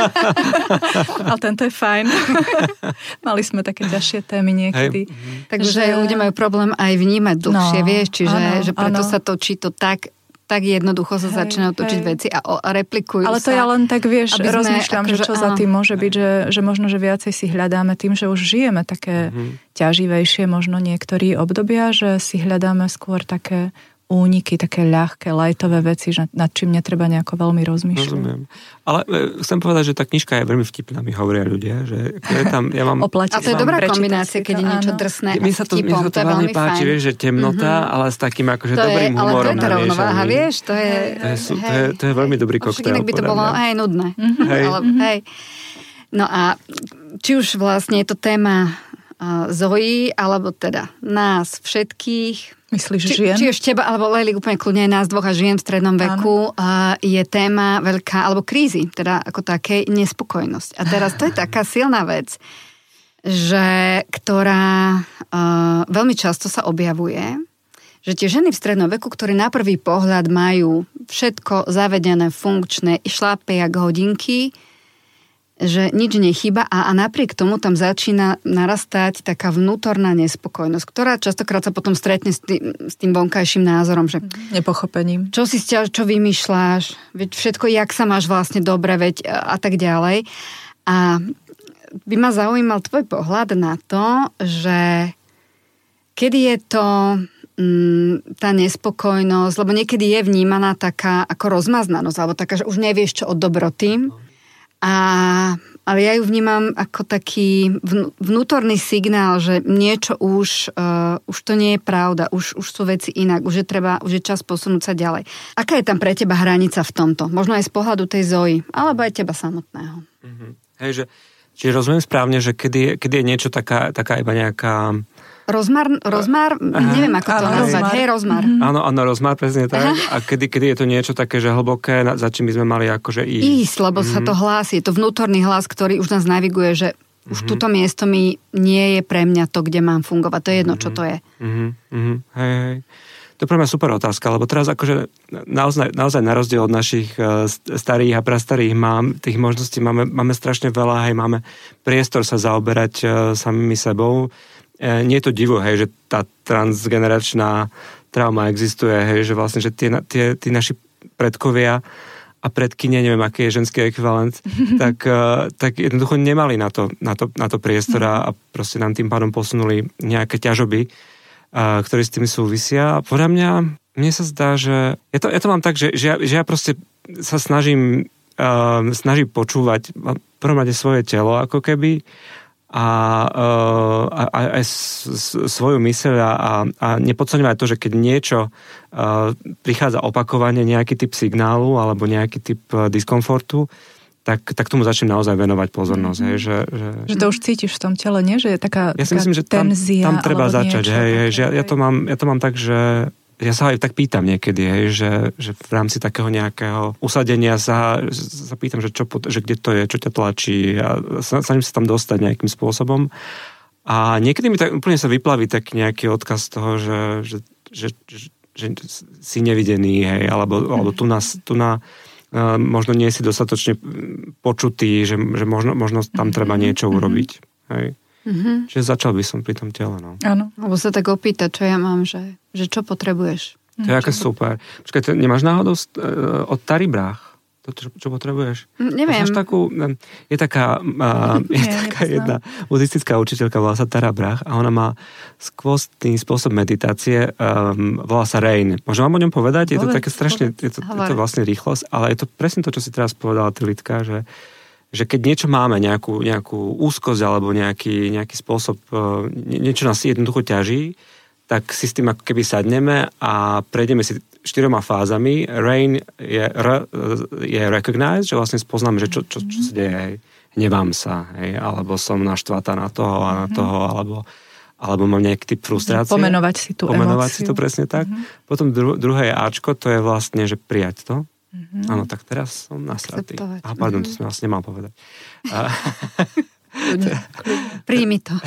Ale tento je fajn. Mali sme také ťažšie témy niekedy. Hej. Takže že... ľudia majú problém aj vnímať dlhšie, no, vieš, čiže ano, že preto ano. sa točí to tak, tak jednoducho sa hej, začínajú točiť hej. veci a, o, a replikujú ale sa. Ale to ja len tak, vieš, rozmýšľam, že čo za tým môže byť, že, že možno, že viacej si hľadáme tým, že už žijeme také mm-hmm. ťaživejšie, možno niektorí obdobia, že si hľadáme skôr také úniky, také ľahké, lajtové veci, že nad čím netreba nejako veľmi rozmýšľať. Rozumiem. Ale e, chcem povedať, že tá knižka je veľmi vtipná, mi hovoria ľudia, že je tam, ja mám... Oplatí, a to je dobrá kombinácia, keď je niečo drsné a s vtipom, to, to je veľmi páči, vieš, že temnota, mm-hmm. ale s takým akože to dobrým je, humorom. Ale to je tá rovnováha, vieš, to je... To je, to je, to je veľmi dobrý koktail. Inak by to bolo aj nudné. Mm-hmm. Hej. Ale, hej. No a či už vlastne je to téma uh, Zoji, alebo teda nás všetkých... Myslíš, či, žien? Či už teba, alebo Leli, úplne kľudne nás dvoch a žien v strednom veku, uh, je téma veľká, alebo krízy, teda ako také nespokojnosť. A teraz to je taká silná vec, že, ktorá uh, veľmi často sa objavuje, že tie ženy v strednom veku, ktoré na prvý pohľad majú všetko zavedené, funkčné, šlápe jak hodinky, že nič nechýba a, a napriek tomu tam začína narastať taká vnútorná nespokojnosť, ktorá častokrát sa potom stretne s tým, s tým vonkajším názorom, že nepochopením. Čo si stiaž, čo vymýšľaš, veď všetko, jak sa máš vlastne dobre, veď a, a tak ďalej. A by ma zaujímal tvoj pohľad na to, že kedy je to m, tá nespokojnosť, lebo niekedy je vnímaná taká ako rozmaznanosť, alebo taká, že už nevieš čo od dobroty. A ale ja ju vnímam ako taký vnútorný signál, že niečo už, uh, už to nie je pravda, už, už sú veci inak, už je treba, už je čas posunúť sa ďalej. Aká je tam pre teba hranica v tomto? Možno aj z pohľadu tej Zoji, alebo aj teba samotného. Mm-hmm. Hej, že, čiže rozumiem správne, že kedy, kedy je niečo taká, taká iba nejaká... Rozmar, rozmar, uh, neviem ako to nazvať. Hej, rozmar. Mm-hmm. Áno, áno, rozmar, presne tak. Aha. A kedy, kedy je to niečo také, že hlboké, za čím by sme mali akože ísť. Ísť, lebo mm-hmm. sa to hlási. Je to vnútorný hlas, ktorý už nás naviguje, že mm-hmm. už túto miesto mi nie je pre mňa to, kde mám fungovať. To je jedno, mm-hmm. čo to je. Mm-hmm. Hej, hej. To je pre mňa super otázka, lebo teraz akože naozaj, naozaj na rozdiel od našich starých a prastarých mám, tých možností máme, máme strašne veľa, hej, máme priestor sa zaoberať samými sebou. Nie je to divu, hej, že tá transgeneračná trauma existuje, hej, že vlastne, že tie, tie, tí naši predkovia a predkyne, neviem, aký je ženský ekvivalent, tak, tak jednoducho nemali na to, na to, na to priestor a proste nám tým pádom posunuli nejaké ťažoby, ktoré s tými súvisia. A podľa mňa, mne sa zdá, že ja to, ja to mám tak, že, že, ja, že ja proste sa snažím, uh, snažím počúvať v prvom rade svoje telo, ako keby, a, a, a aj svoju myseľ a, a nepodceňovať to, že keď niečo uh, prichádza opakovane, nejaký typ signálu alebo nejaký typ uh, diskomfortu, tak, tak tomu začnem naozaj venovať pozornosť. Mm-hmm. Hej, že, že, že to už cítiš v tom tele, nie? Že je taká, ja si taká myslím, že tam, tenzia tam treba začať. Niečo, hej, hej, že ja, ja, to mám, ja to mám tak, že ja sa aj tak pýtam niekedy, hej, že, že v rámci takého nejakého usadenia sa, sa pýtam, že, čo, že kde to je, čo ťa tlačí a snažím sa tam dostať nejakým spôsobom. A niekedy mi tak úplne sa vyplaví tak nejaký odkaz toho, že, že, že, že, že si nevidený, hej, alebo, alebo tu nás, tu na možno nie si dostatočne počutý, že, že možno, možno tam treba niečo urobiť. Hej. Mm-hmm. Čiže začal by som pri tom tele, no. Áno. Alebo sa tak opýtať, čo ja mám, že, že čo potrebuješ. To je aké super. Počkaj, to nemáš náhodou uh, od Tari Brach? To, čo, čo potrebuješ? Neviem. Máš takú, je taká, uh, je Nie, taká jedna buddhistická učiteľka, volá sa Tara Brach a ona má skvostný spôsob meditácie, um, volá sa Rain. Môžem vám o ňom povedať? Je to také strašne, je to, je to vlastne rýchlosť, ale je to presne to, čo si teraz povedala, ty Lidka, že že keď niečo máme, nejakú, nejakú úzkosť alebo nejaký, nejaký spôsob, niečo nás jednoducho ťaží, tak si s tým ako keby sadneme a prejdeme si štyroma fázami. Rain je, r, je recognize, že vlastne spoznáme, že čo, čo, čo sa deje, hej. Hnevám sa, hej, alebo som naštvatá na toho a na toho, alebo, alebo mám nejaký typ frustrácie. Pomenovať si tú Pomenovať emóciu. si to presne tak. Mm-hmm. Potom dru, druhé Ačko, to je vlastne, že prijať to. Mm-hmm. Áno, tak teraz som nasratý. Aha, pardon, to som vlastne nemal povedať. A... Príjmi to.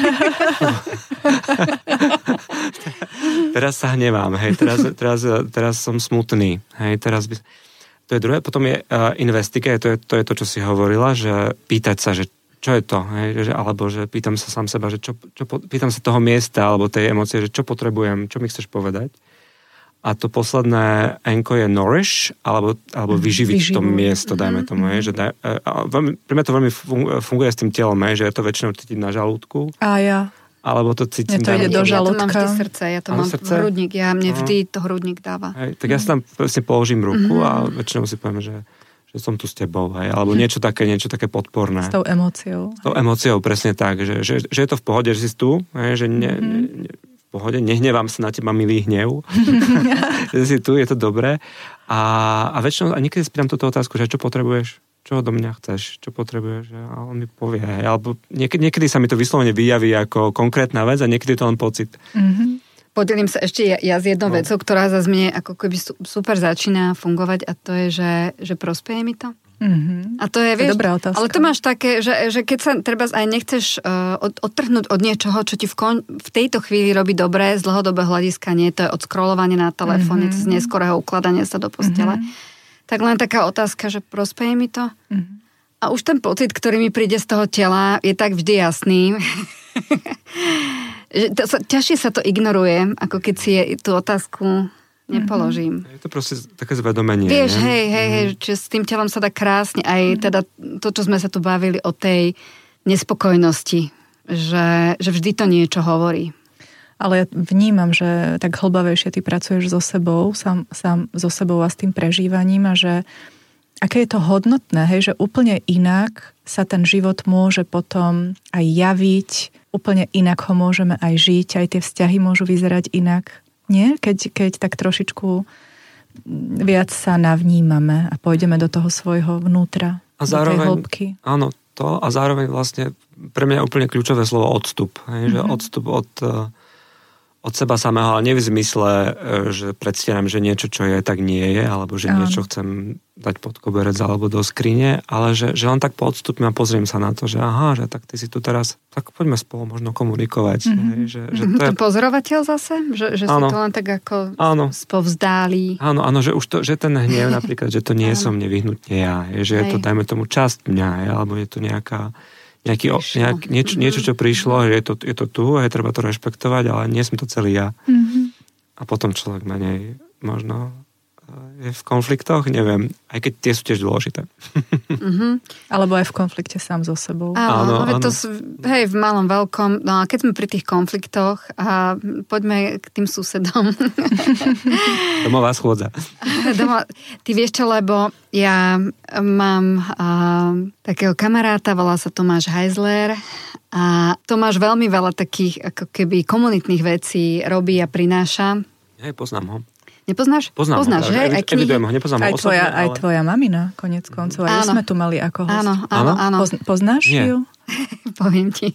Teraz sa hnevám, hej, teraz, teraz, teraz som smutný, hej, teraz by... To je druhé, potom je uh, investigate, to je, to je to, čo si hovorila, že pýtať sa, že čo je to, hej, že, alebo že pýtam sa sám seba, že čo, čo, pýtam sa toho miesta, alebo tej emócie, že čo potrebujem, čo mi chceš povedať. A to posledné enko je nourish, alebo, alebo vyživiť Vyživu. to miesto, dajme tomu. Mm-hmm. Je, že daj, a veľmi, pri mňa to veľmi funguje s tým telom, je, že ja to väčšinou cítim na žalúdku. A ja. Alebo to cítim... Ja to ide do žalúdka. Ja to mám vždy srdce, ja to mám srdce? hrudník, ja, mne uh-huh. vždy to hrudník dáva. Hej, tak ja si tam vlastne položím ruku mm-hmm. a väčšinou si poviem, že, že som tu s tebou, hej, alebo niečo také, niečo také podporné. S tou emóciou. S tou emóciou, presne tak, že, že, že je to v pohode, že si tu, hej, že ne, mm-hmm. ne, v pohode, nehnevám sa na teba, milý hnev. Že si tu, je to dobré. A, a väčšinou, a niekedy si pýtam túto otázku, že čo potrebuješ? Čo do mňa chceš? Čo potrebuješ? A on mi povie. Alebo niekedy, niekedy sa mi to vyslovene vyjaví ako konkrétna vec a niekedy je to len pocit. Mm-hmm. Podelím sa ešte ja, ja s jednou no. vecou, ktorá zase mne ako keby super začína fungovať a to je, že, že prospeje mi to. Mm-hmm. A to je, vieš, dobrá otázka. Ale to máš také, že, že keď sa treba aj nechceš uh, od, odtrhnúť od niečoho, čo ti v, kon, v tejto chvíli robí dobré, z dlhodobého hľadiska nie, to je od scrollovania na telefóne, mm-hmm. z neskorého ukladania sa do postele. Mm-hmm. Tak len taká otázka, že prospeje mi to? Mm-hmm. A už ten pocit, ktorý mi príde z toho tela, je tak vždy jasný. že to, ťažšie sa to ignoruje, ako keď si je, tú otázku nepoložím. Je to proste také zvedomenie. Vieš, hej, hej, hej, čiže s tým telom sa dá krásne aj teda to, čo sme sa tu bavili o tej nespokojnosti, že, že vždy to niečo hovorí. Ale ja vnímam, že tak hlbavejšie ty pracuješ so sebou, sám, sám so sebou a s tým prežívaním a že aké je to hodnotné, hej, že úplne inak sa ten život môže potom aj javiť, úplne inak ho môžeme aj žiť, aj tie vzťahy môžu vyzerať inak. Nie? Keď, keď tak trošičku viac sa navnímame a pôjdeme do toho svojho vnútra, a zároveň, do tej hĺbky. Áno, to a zároveň vlastne pre mňa je úplne kľúčové slovo odstup. Hej, mm-hmm. Že odstup od... od seba samého, ale nie v zmysle, že predstieram, že niečo, čo je, tak nie je, alebo že Áno. niečo chcem dať pod koberec alebo do skrine, ale že, že len tak poodstupím a pozriem sa na to, že aha, že tak ty si tu teraz, tak poďme spolu možno komunikovať. Mm-hmm. Hej, že, že to, to je... pozorovateľ zase? Že, že si to len tak ako Áno. spovzdálí? Áno, áno, že už to, že ten hnev napríklad, že to nie som nevyhnutne ja, je, že je to, dajme tomu, časť mňa, je, alebo je to nejaká Nejaký, nejak, nieč, niečo, čo prišlo, že je to, je to tu a je treba to rešpektovať, ale nie som to celý ja. Mm-hmm. A potom človek menej možno je v konfliktoch, neviem, aj keď tie sú tiež dôležité. Mm-hmm. Alebo aj v konflikte sám so sebou. Áno, áno. To, hej, v malom, veľkom, no a keď sme pri tých konfliktoch a poďme k tým susedom. Domová schôdza. Doma, ty vieš čo, lebo ja mám a, takého kamaráta, volá sa Tomáš Heisler a Tomáš veľmi veľa takých ako keby komunitných vecí robí a prináša. Hej, poznám ho. Nepoznáš? Poznám Poznáš, ho. Hej, Aj evidujem ho, nepoznám aj ho osobne, tvoja, ale... Aj tvoja mamina, konec koncov. Aj sme tu mali ako host. Áno, áno, áno. Poz, poznáš Nie. ju? Poviem ti.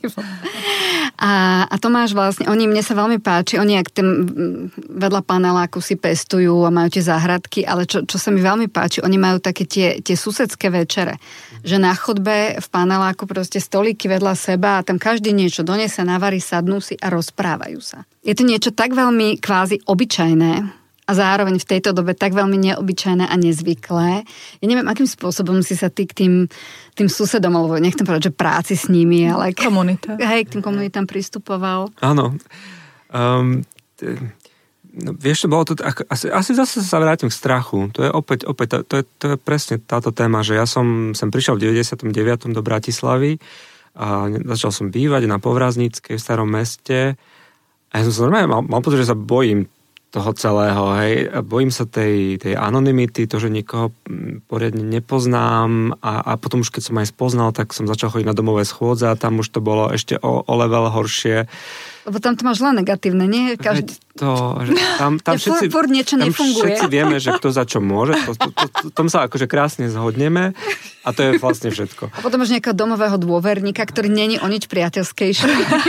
A, a Tomáš vlastne, oni, mne sa veľmi páči, oni ak tým vedľa paneláku si pestujú a majú tie záhradky, ale čo, čo sa mi veľmi páči, oni majú také tie, tie susedské večere. Že na chodbe v paneláku proste stolíky vedľa seba a tam každý niečo donese, navarí, sadnú si a rozprávajú sa. Je to niečo tak veľmi kvázi obyčajné, a zároveň v tejto dobe tak veľmi neobyčajné a nezvyklé. Ja neviem, akým spôsobom si sa ty k tým, tým susedom, alebo nechcem povedať, že práci s nimi, ale k, Komunita. Hej, k tým komunitám pristupoval. Áno. Um, no, vieš, to bolo to, asi, asi zase sa vrátim k strachu. To je opäť, opäť to, je, to je presne táto téma, že ja som sem prišiel v deväťdesiatom deviatom do Bratislavy a začal som bývať na Povrazníckej v Starom meste a ja som sa normálne mal, mal pocit, že sa bojím toho celého, hej. Bojím sa tej, tej anonymity, to, že nikoho poriadne nepoznám a, a potom už keď som aj spoznal, tak som začal chodiť na domové schôdze a tam už to bolo ešte o, o level horšie. Lebo tam to máš len negatívne, nie? Každý... To, že tam, tam, ja všetci, furt niečo tam nefunguje. všetci vieme, že kto za čo môže, to, to, to, to, tom sa akože krásne zhodneme a to je vlastne všetko. A potom máš nejakého domového dôverníka, ktorý není o nič priateľskejší.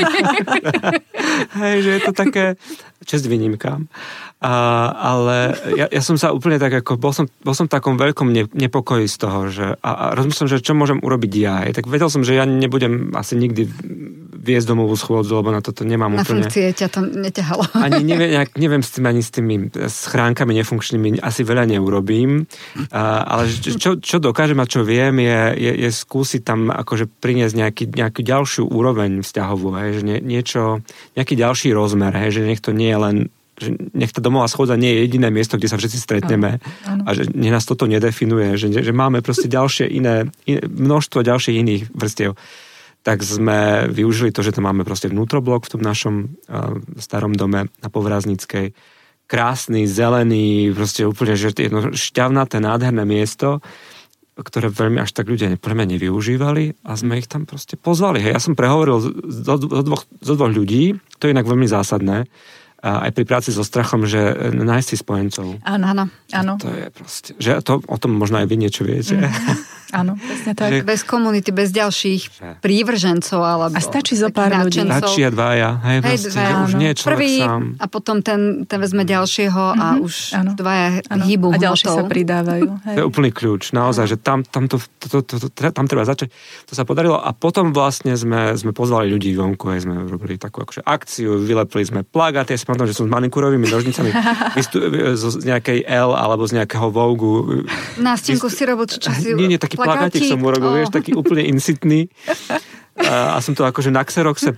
Hej, že je to také čest výnimkám. A, ale ja, ja som sa úplne tak ako, bol som, bol som v takom veľkom ne, nepokoji z toho, že a, a rozmýšľam, že čo môžem urobiť ja. Tak vedel som, že ja nebudem asi nikdy viesť domovú schôdzu, lebo na toto nemám na úplne... Na funkcie ťa to neťahalo. Ani neviem, nejak, neviem s tým, ani s tými schránkami nefunkčnými asi veľa neurobím, a, ale čo, čo dokážem a čo viem, je, je, je skúsiť tam akože priniesť nejaký, nejakú ďalšiu úroveň vzťahovú, hej, že nie, niečo, nejaký ďalší rozmer, hej, že nech to nie je len že nech tá domová schôdza nie je jediné miesto, kde sa všetci stretneme ano, ano. A že nech nás toto nedefinuje, že, že máme proste ďalšie iné, iné množstvo ďalších iných vrstiev. Tak sme využili to, že tam máme proste vnútroblok v tom našom uh, starom dome na Povrazníckej. Krásny, zelený, proste úplne že jedno šťavnaté, nádherné miesto, ktoré veľmi až tak ľudia podľa mňa nevyužívali a sme ich tam proste pozvali. Hej, ja som prehovoril zo, zo, dvoch, zo dvoch ľudí, to je inak veľmi zásadné, a aj pri práci so strachom, že nájsť si spojencov. Áno, áno, áno. To je proste, že to, o tom možno aj vy niečo viete. Mm. Áno, presne tak. Že... Bez komunity, bez ďalších že... prívržencov alebo... A stačí zo pár ľudí. Stačia dvaja. Hej, hej proste, dvaja, už nie je človek prvý, sám. A potom ten, ten vezme ďalšieho a mm-hmm, už áno, dvaja áno. hýbu A ďalší hmotou. sa pridávajú. Hej. To je úplný kľúč. Naozaj, že tam, tam, to, to, to, to, tam treba začať. To sa podarilo a potom vlastne sme, sme pozvali ľudí vonku. Hej, sme robili takú akože akciu, vylepili sme plagáty. Ja si pamätám, že som s manikúrovými nožnicami vystu, z nejakej L alebo z nejakého Vogue. Na stenku si robil čo si... Nie, nie, taký plagátik som urobil, oh. vieš, taký úplne insitný. A, a som to akože na Xeroxe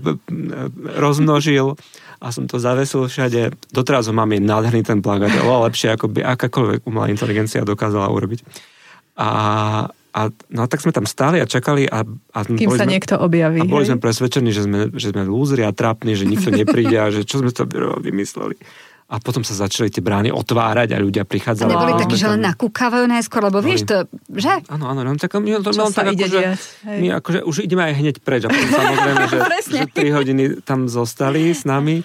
rozmnožil a som to zavesil všade. Doteraz ho mám, je nádherný ten plagát, oveľa lepšie, ako by akákoľvek umelá inteligencia dokázala urobiť. A, a no tak sme tam stáli a čakali a, a kým sa sme, niekto objaví. a boli hej? sme presvedčení, že sme, že sme lúzri a trápni, že nikto nepríde a že čo sme to vymysleli. A potom sa začali tie brány otvárať a ľudia prichádzali. A neboli takí, že tam... len nakúkavajú najskôr, lebo vieš to, že? Áno, áno, no, tak, my, to, čo no, sa tak ide akože, diať. my akože už ideme aj hneď preč. A potom samozrejme, že, že tri hodiny tam zostali s nami.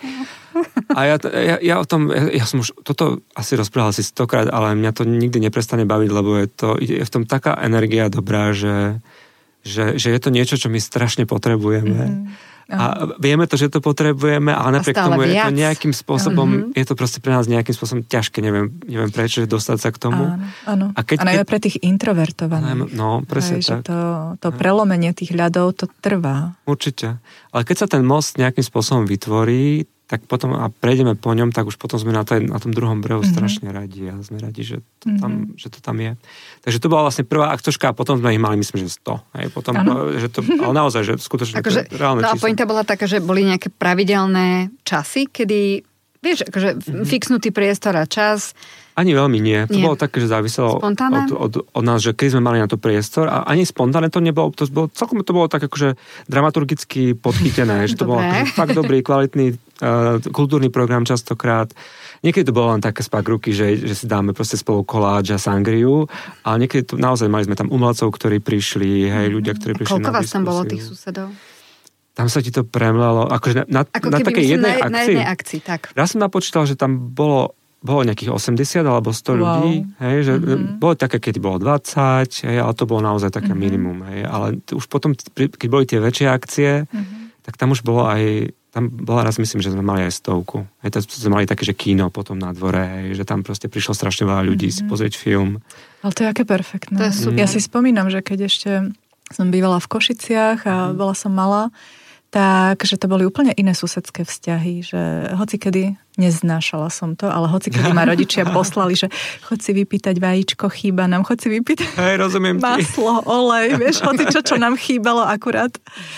A ja, ja, ja o tom, ja, ja som už toto asi rozprával asi stokrát, ale mňa to nikdy neprestane baviť, lebo je to, je v tom taká energia dobrá, že, že, že je to niečo, čo my strašne potrebujeme. Mm-hmm. A vieme to, že to potrebujeme, ale napriek tomu viac. Je to nejakým spôsobom, uh-huh. je to proste pre nás nejakým spôsobom ťažké, neviem, neviem prečo, že dostať sa k tomu. Áno, áno. A, keď, a najmä keď... pre tých introvertovaných. No, presne Hej, tak. Že to, to prelomenie tých ľadov, to trvá. Určite. Ale keď sa ten most nejakým spôsobom vytvorí, tak potom a prejdeme po ňom, tak už potom sme na, tej, na tom druhom brehu mm-hmm. strašne radi a sme radi, že to, mm-hmm. tam, že to tam je. Takže to bola vlastne prvá aktoška a potom sme ich mali, myslím, že sto. Hej, potom, že to, ale naozaj, že skutočne ako, že, reálne no číslo. A pointa bola taká, že boli nejaké pravidelné časy, kedy, vieš, akože mm-hmm. fixnutý priestor a čas. Ani veľmi nie. To nie. bolo také, že záviselo od, od, od nás, že keď sme mali na to priestor a ani spontánne to nebolo, to bolo, celkom to bolo tak akože dramaturgicky podchytené, že to bolo akože fakt dobrý, kvalitný uh, kultúrny program častokrát. Niekedy to bolo len také spagruky, že, že si dáme proste spolu koláč a sangriu, ale niekedy to naozaj mali sme tam umelcov, ktorí prišli, hej, ľudia, ktorí prišli na diskusiu. Koľko vás tam bolo tých susedov? Tam sa ti to premlelo, akože na, Ako na takej jednej na, akcii. Na jednej akcii, tak. Raz som napočítal, že tam bolo bolo nejakých osemdesiat alebo sto wow. ľudí, hej, že mm-hmm. bolo také, keď bolo dvadsať, hej, ale to bolo naozaj také mm-hmm. minimum, hej, ale už potom, keď boli tie väčšie akcie, mm-hmm. tak tam už bolo aj, tam bola raz, myslím, že sme mali aj stovku, hej, to sme mali také, že kino potom na dvore, hej, že tam proste prišlo strašne veľa ľudí mm-hmm. si pozrieť film. Ale to je aké perfektné. To je super. Ja si spomínam, že keď ešte som bývala v Košiciach a mm-hmm. bola som malá, tak, že to boli úplne iné susedské vzťahy, že hocikedy neznášala som to, ale hocikedy ma rodičia poslali, že choď si vypýtať vajíčko, chýba nám, choď si vypýtať Hej, rozumiem maslo, olej, vieš, hocičo, čo nám chýbalo akurát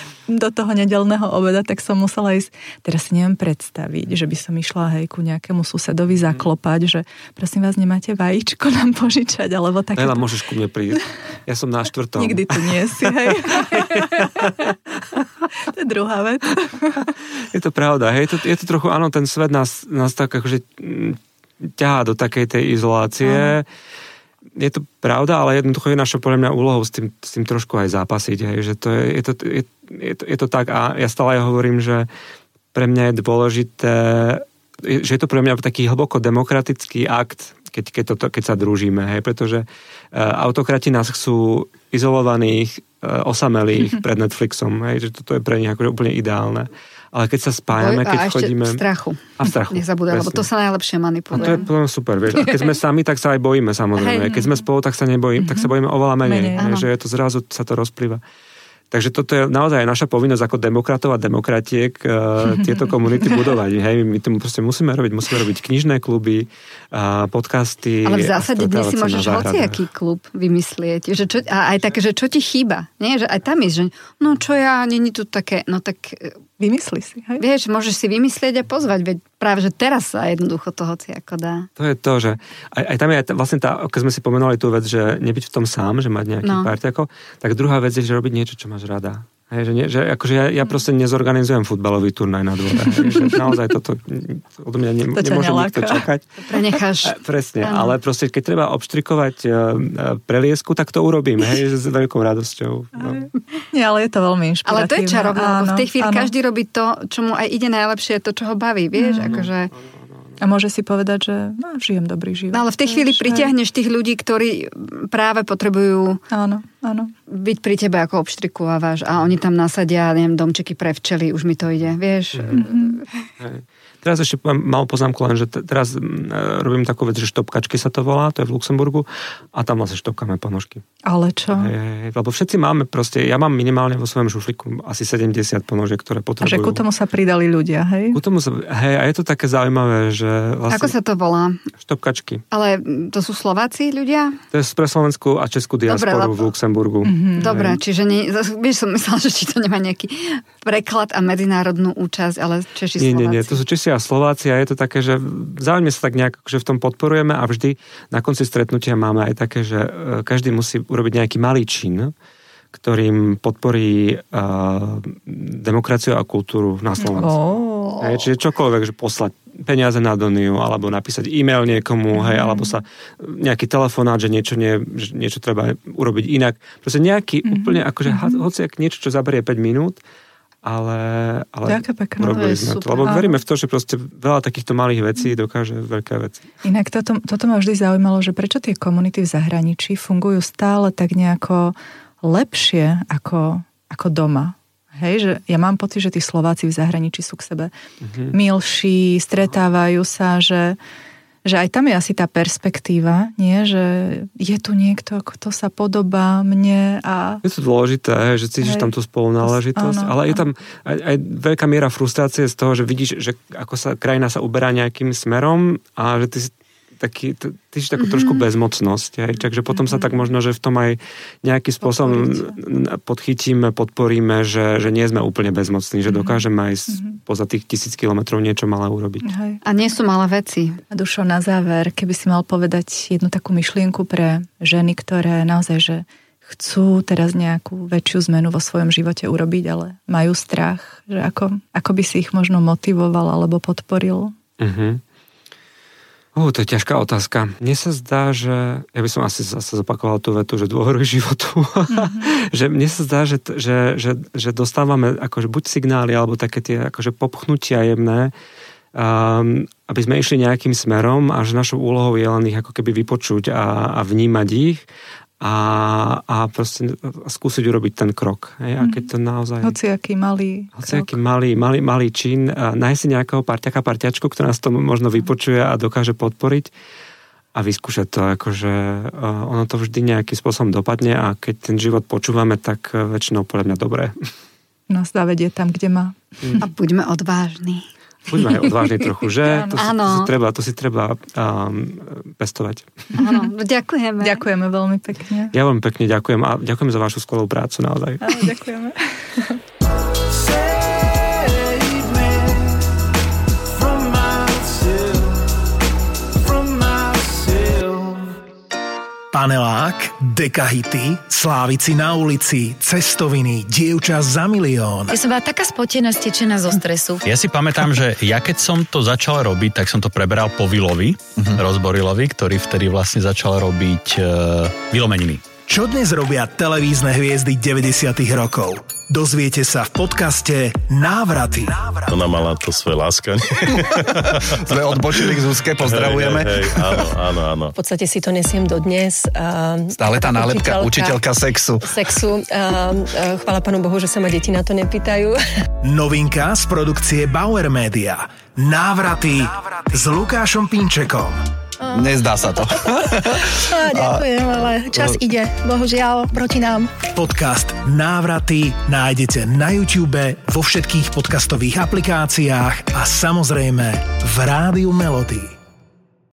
do toho nedeľného obeda, tak som musela ísť, teraz si neviem predstaviť, že by som išla hej ku nejakému susedovi zaklopať, že prosím vás, nemáte vajíčko nám požičať, alebo také... Hej, môžeš ku mne prísť. Ja som na štvrtom. Nikdy tu nie si, hej. To je druhá vec. Je to pravda, hej, je to, je to trochu, áno, ten svet nás, nás tak akože ťahá do takej tej izolácie. Aha. Je to pravda, ale jednoducho je našou podľa mňa úlohou s tým, s tým trošku aj zápasiť, hej, že to je, je, to, je, je, to, je to tak a ja stále hovorím, že pre mňa je dôležité, že je to pre mňa taký hlboko demokratický akt, keď, keď, to, keď sa družíme, hej, pretože uh, autokrati nás chcú izolovaných, uh, osamelých pred Netflixom, hej, že toto je pre nich akože úplne ideálne. Ale keď sa spájame, keď a chodíme... A ešte v strachu. A v strachu. Nech zabúda, lebo to sa najlepšie manipuluje. A to je plne super, vieš. A keď sme sami, tak sa aj bojíme, samozrejme. Keď sme spolu, tak sa nebojíme, tak sa bojíme oveľa menej. menej že je to zrazu, sa to rozplýva. Takže toto je naozaj naša povinnosť ako demokratov a demokratiek uh, tieto komunity budovať. Hej, my to proste musíme robiť. Musíme robiť knižné kluby, uh, podcasty. Ale v zásade dnes si môžeš hociaký klub vymyslieť. Že čo, a aj také, že čo ti chýba. Nie? Že aj tam je, že no čo ja, není tu také, no tak... Vymysli si, hej? Vieš, môžeš si vymyslieť a pozvať, veď práve, že teraz sa jednoducho to hoci ako dá. To je to, že aj, aj tam je vlastne tá, keď sme si pomenovali tú vec, že nebyť v tom sám, že mať nejaký no. parťako, tak druhá vec je, že robiť niečo, čo máš rada. Hej, že, nie, že akože ja, ja proste nezorganizujem futbalový turnaj na dvore. Hej, že naozaj toto od mňa ne, nemôže nikto čakať. To prenecháš. Presne, ano. Ale proste keď treba obštrikovať uh, preliesku, tak to urobím, hej, s veľkou radosťou. No. Nie, ale je to veľmi inšpiratívne. Ale to je čarovné, lebo v tej chvíli áno. každý robí to, čo mu aj ide najlepšie, to, čo ho baví, vieš, mm. akože... A môže si povedať, že no, žijem dobrý život. No ale v tej chvíli pritiahneš tých ľudí, ktorí práve potrebujú áno, áno. byť pri tebe ako obštrikovávaš a oni tam nasadia, neviem, domčeky pre včely, už mi to ide, vieš. Mm-hmm. Hej. Teraz ešte mám poznámku len, že t- teraz robím takú vec, že štopkačky sa to volá, to je v Luxemburgu a tam vlastne štopkáme ponožky. Ale čo? Hej, lebo všetci máme proste, ja mám minimálne vo svojom šuflíku asi sedemdesiat ponožiek, ktoré potrebujú. A že ku tomu sa pridali ľudia, hej? Ku tomu sa, hej, a je to také zaujímavé, že vlastne... Ako sa to volá? Štopkačky. Ale to sú Slováci ľudia? To je pre Slovenskú a Českú diasporu Dobre, v Luxemburgu. Mm-hmm. Dobre, čiže nie, vieš, som myslela, že či to nemá nejaký preklad a medzinárodnú účasť, ale Češi, nie, Slováci. Nie, nie, to sú Češi a Slováci a je to také, že zároveň sa tak nejak, že v tom podporujeme a vždy na konci stretnutia máme aj také, že každý musí urobiť nejaký malý čin, ktorým podporí uh, demokraciu a kultúru na Slovensku. Oh. Oh. Hej, čiže čokoľvek, že poslať peniaze na Doniu, alebo napísať e-mail niekomu, hej, alebo sa nejaký telefonát, že niečo, nie, že niečo treba urobiť inak. Proste nejaký mm-hmm. úplne, akože mm-hmm. hociak niečo, čo zaberie päť minút, ale, ale urobili sme to. Lebo veríme v to, že proste veľa takýchto malých vecí dokáže veľké veci. Inak toto, toto ma vždy zaujímalo, že prečo tie komunity v zahraničí fungujú stále tak nejako lepšie ako, ako doma. Hej, že ja mám pocit, že tí Slováci v zahraničí sú k sebe mm-hmm. milší, stretávajú sa, že, že aj tam je asi tá perspektíva, nie? Že je tu niekto, kto sa podobá mne a... Je to dôležité, že cítiš hej, tam tú spolunáležitosť, áno, ale áno. Je tam aj, aj veľká miera frustrácie z toho, že vidíš, že ako sa krajina sa uberá nejakým smerom a že ty si taký, ty si takú mm-hmm. trošku bezmocnosť. Hej? Takže potom mm-hmm. sa tak možno, že v tom aj nejakým spôsobom podchytíme, podporíme, že, že nie sme úplne bezmocní, že dokážeme aj mm-hmm. poza tých tisíc kilometrov niečo malé urobiť. Hej. A nie sú malé veci. A Dušo, na záver, keby si mal povedať jednu takú myšlienku pre ženy, ktoré naozaj, že chcú teraz nejakú väčšiu zmenu vo svojom živote urobiť, ale majú strach, že ako, ako by si ich možno motivoval alebo podporil? Mhm. Uh, to je ťažká otázka. Mne sa zdá, že ja by som asi zase zopakoval tú vetu, že dôveruj životu. Mm-hmm. Že mne sa zdá, že, že, že, že dostávame akože buď signály, alebo také tie akože popchnutia jemné, um, aby sme išli nejakým smerom a že našou úlohou je len ich ako keby vypočuť a, a vnímať ich a, a proste skúsiť urobiť ten krok. Hej? A keď to naozaj... Hociaký malý Hociaký malý, malý, malý čin, nájsť si nejakého parťaka, parťačku, ktorá nás to možno vypočuje a dokáže podporiť a vyskúšať to, akože ono to vždy nejakým spôsobom dopadne a keď ten život počúvame, tak väčšinou podľa mňa dobré. Nás dá vedieť tam, kde má. A buďme odvážni. Buďme aj odvážni trochu, že? To si, to si treba, to si treba um, pestovať. Áno, ďakujeme. Ďakujeme veľmi pekne. Ja veľmi pekne ďakujem a ďakujem za vašu skvelú prácu naozaj. Áno, ďakujeme. Panelák, dekahity, slávici na ulici, cestoviny, dievča za milión. Ja som bola taká spotená, stečená zo stresu. Ja si pamätám, že ja keď som to začal robiť, tak som to preberal po Vilovi, uh-huh. Rozborilovi, ktorý vtedy vlastne začal robiť uh, Vilomeniny. Čo dnes robia televízne hviezdy deväťdesiatych rokov? Dozviete sa v podcaste Návraty. Ona mala to svoje láskanie. Sme odbočili k Zuzke, pozdravujeme. Hej, hej, hej, áno, áno, áno. V podstate si to nesiem dodnes. Uh, Stále tá nálepka, učiteľka sexu. Sexu. Uh, uh, chvála Pánu Bohu, že sa ma deti na to nepýtajú. Novinka z produkcie Bauer Media. Návraty s Lukášom Pinčekom. Nezdá sa to. Á, ďakujem, ale čas ide. Bohužiaľ, proti nám. Podcast Návraty nájdete na YouTube, vo všetkých podcastových aplikáciách a samozrejme v Rádiu Melody.